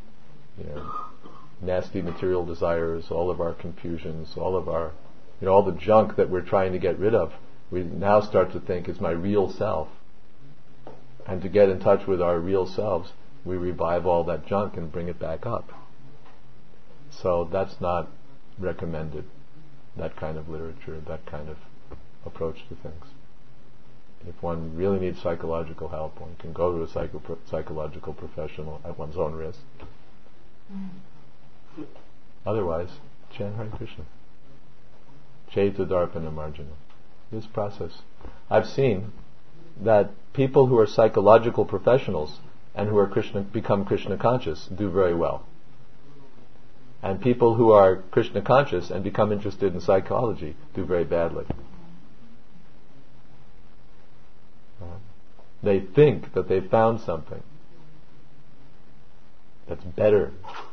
A: nasty material desires, all of our confusions, all of our, all the junk that we're trying to get rid of. We now start to think is my real self. And to get in touch with our real selves, we revive all that junk and bring it back up. So that's not recommended, that kind of literature, that kind of approach to things. If If one really needs psychological help, one can go to a psychological professional at one's own risk. Otherwise, chant Hare Krishna. Chaita Darpana Marjana. This process. I've seen that people who are psychological professionals and who are become Krishna conscious do very well. And people who are Krishna conscious and become interested in psychology do very badly. They think that they've found something that's better,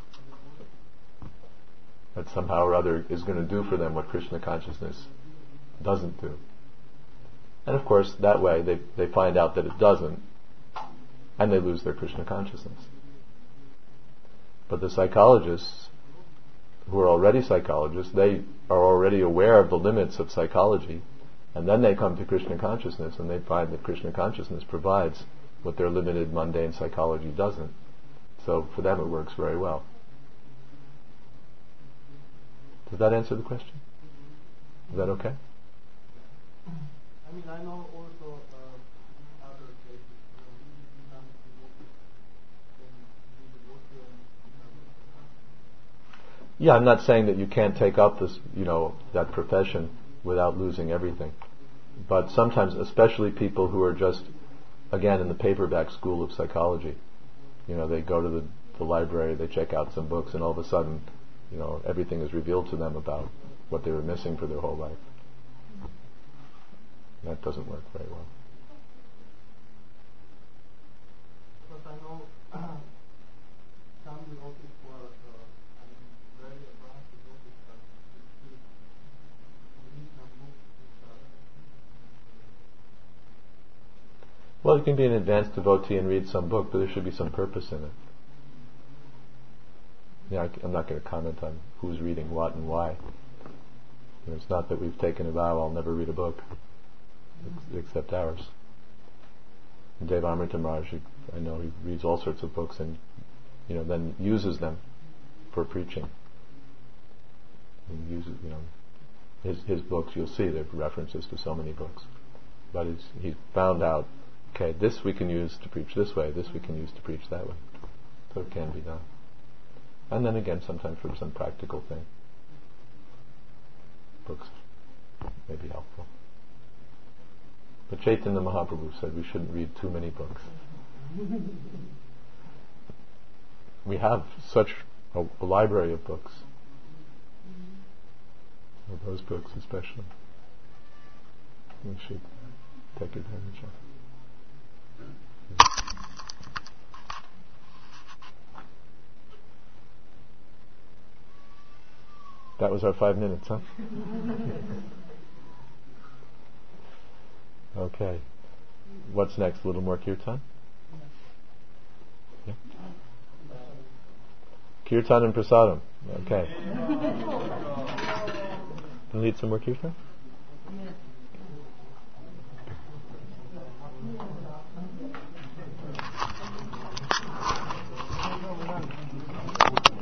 A: that somehow or other is going to do for them what Krishna consciousness doesn't do. And of course, that way they find out that it doesn't, and they lose their Krishna consciousness. But the psychologists, who are already psychologists, they are already aware of the limits of psychology, and then they come to Krishna consciousness and they find that Krishna consciousness provides what their limited mundane psychology doesn't. So for them it works very well. Does that answer the question? Is that okay?
E: I mean, I know also other cases,
A: Yeah, I'm not saying that you can't take up this, that profession without losing everything. But sometimes, especially people who are just, again, in the paperback school of psychology, they go to the library, they check out some books, and all of a sudden, everything is revealed to them about what they were missing for their whole life. That doesn't work very well.
E: Because I know some devotees who are very advanced devotees, but we need some books which are...
A: Well, you can be an advanced devotee and read some book, but there should be some purpose in it. I'm not going to comment on who's reading what and why. It's not that we've taken a vow, I'll never read a book except ours. And Devamrita Maharaj, I know he reads all sorts of books and then uses them for preaching. He uses, his books, you'll see there are references to so many books. But he's found out, okay, this we can use to preach this way, this we can use to preach that way. So it can be done. And then again, sometimes for some practical thing, books may be helpful. But Chaitanya Mahaprabhu said we shouldn't read too many books. We have such a library of books. Of those books especially. We should take advantage of. That was our 5 minutes, huh? Okay. What's next? A little more kirtan? Yeah. Kirtan and prasadam. Okay. You need some more kirtan?
C: Yes.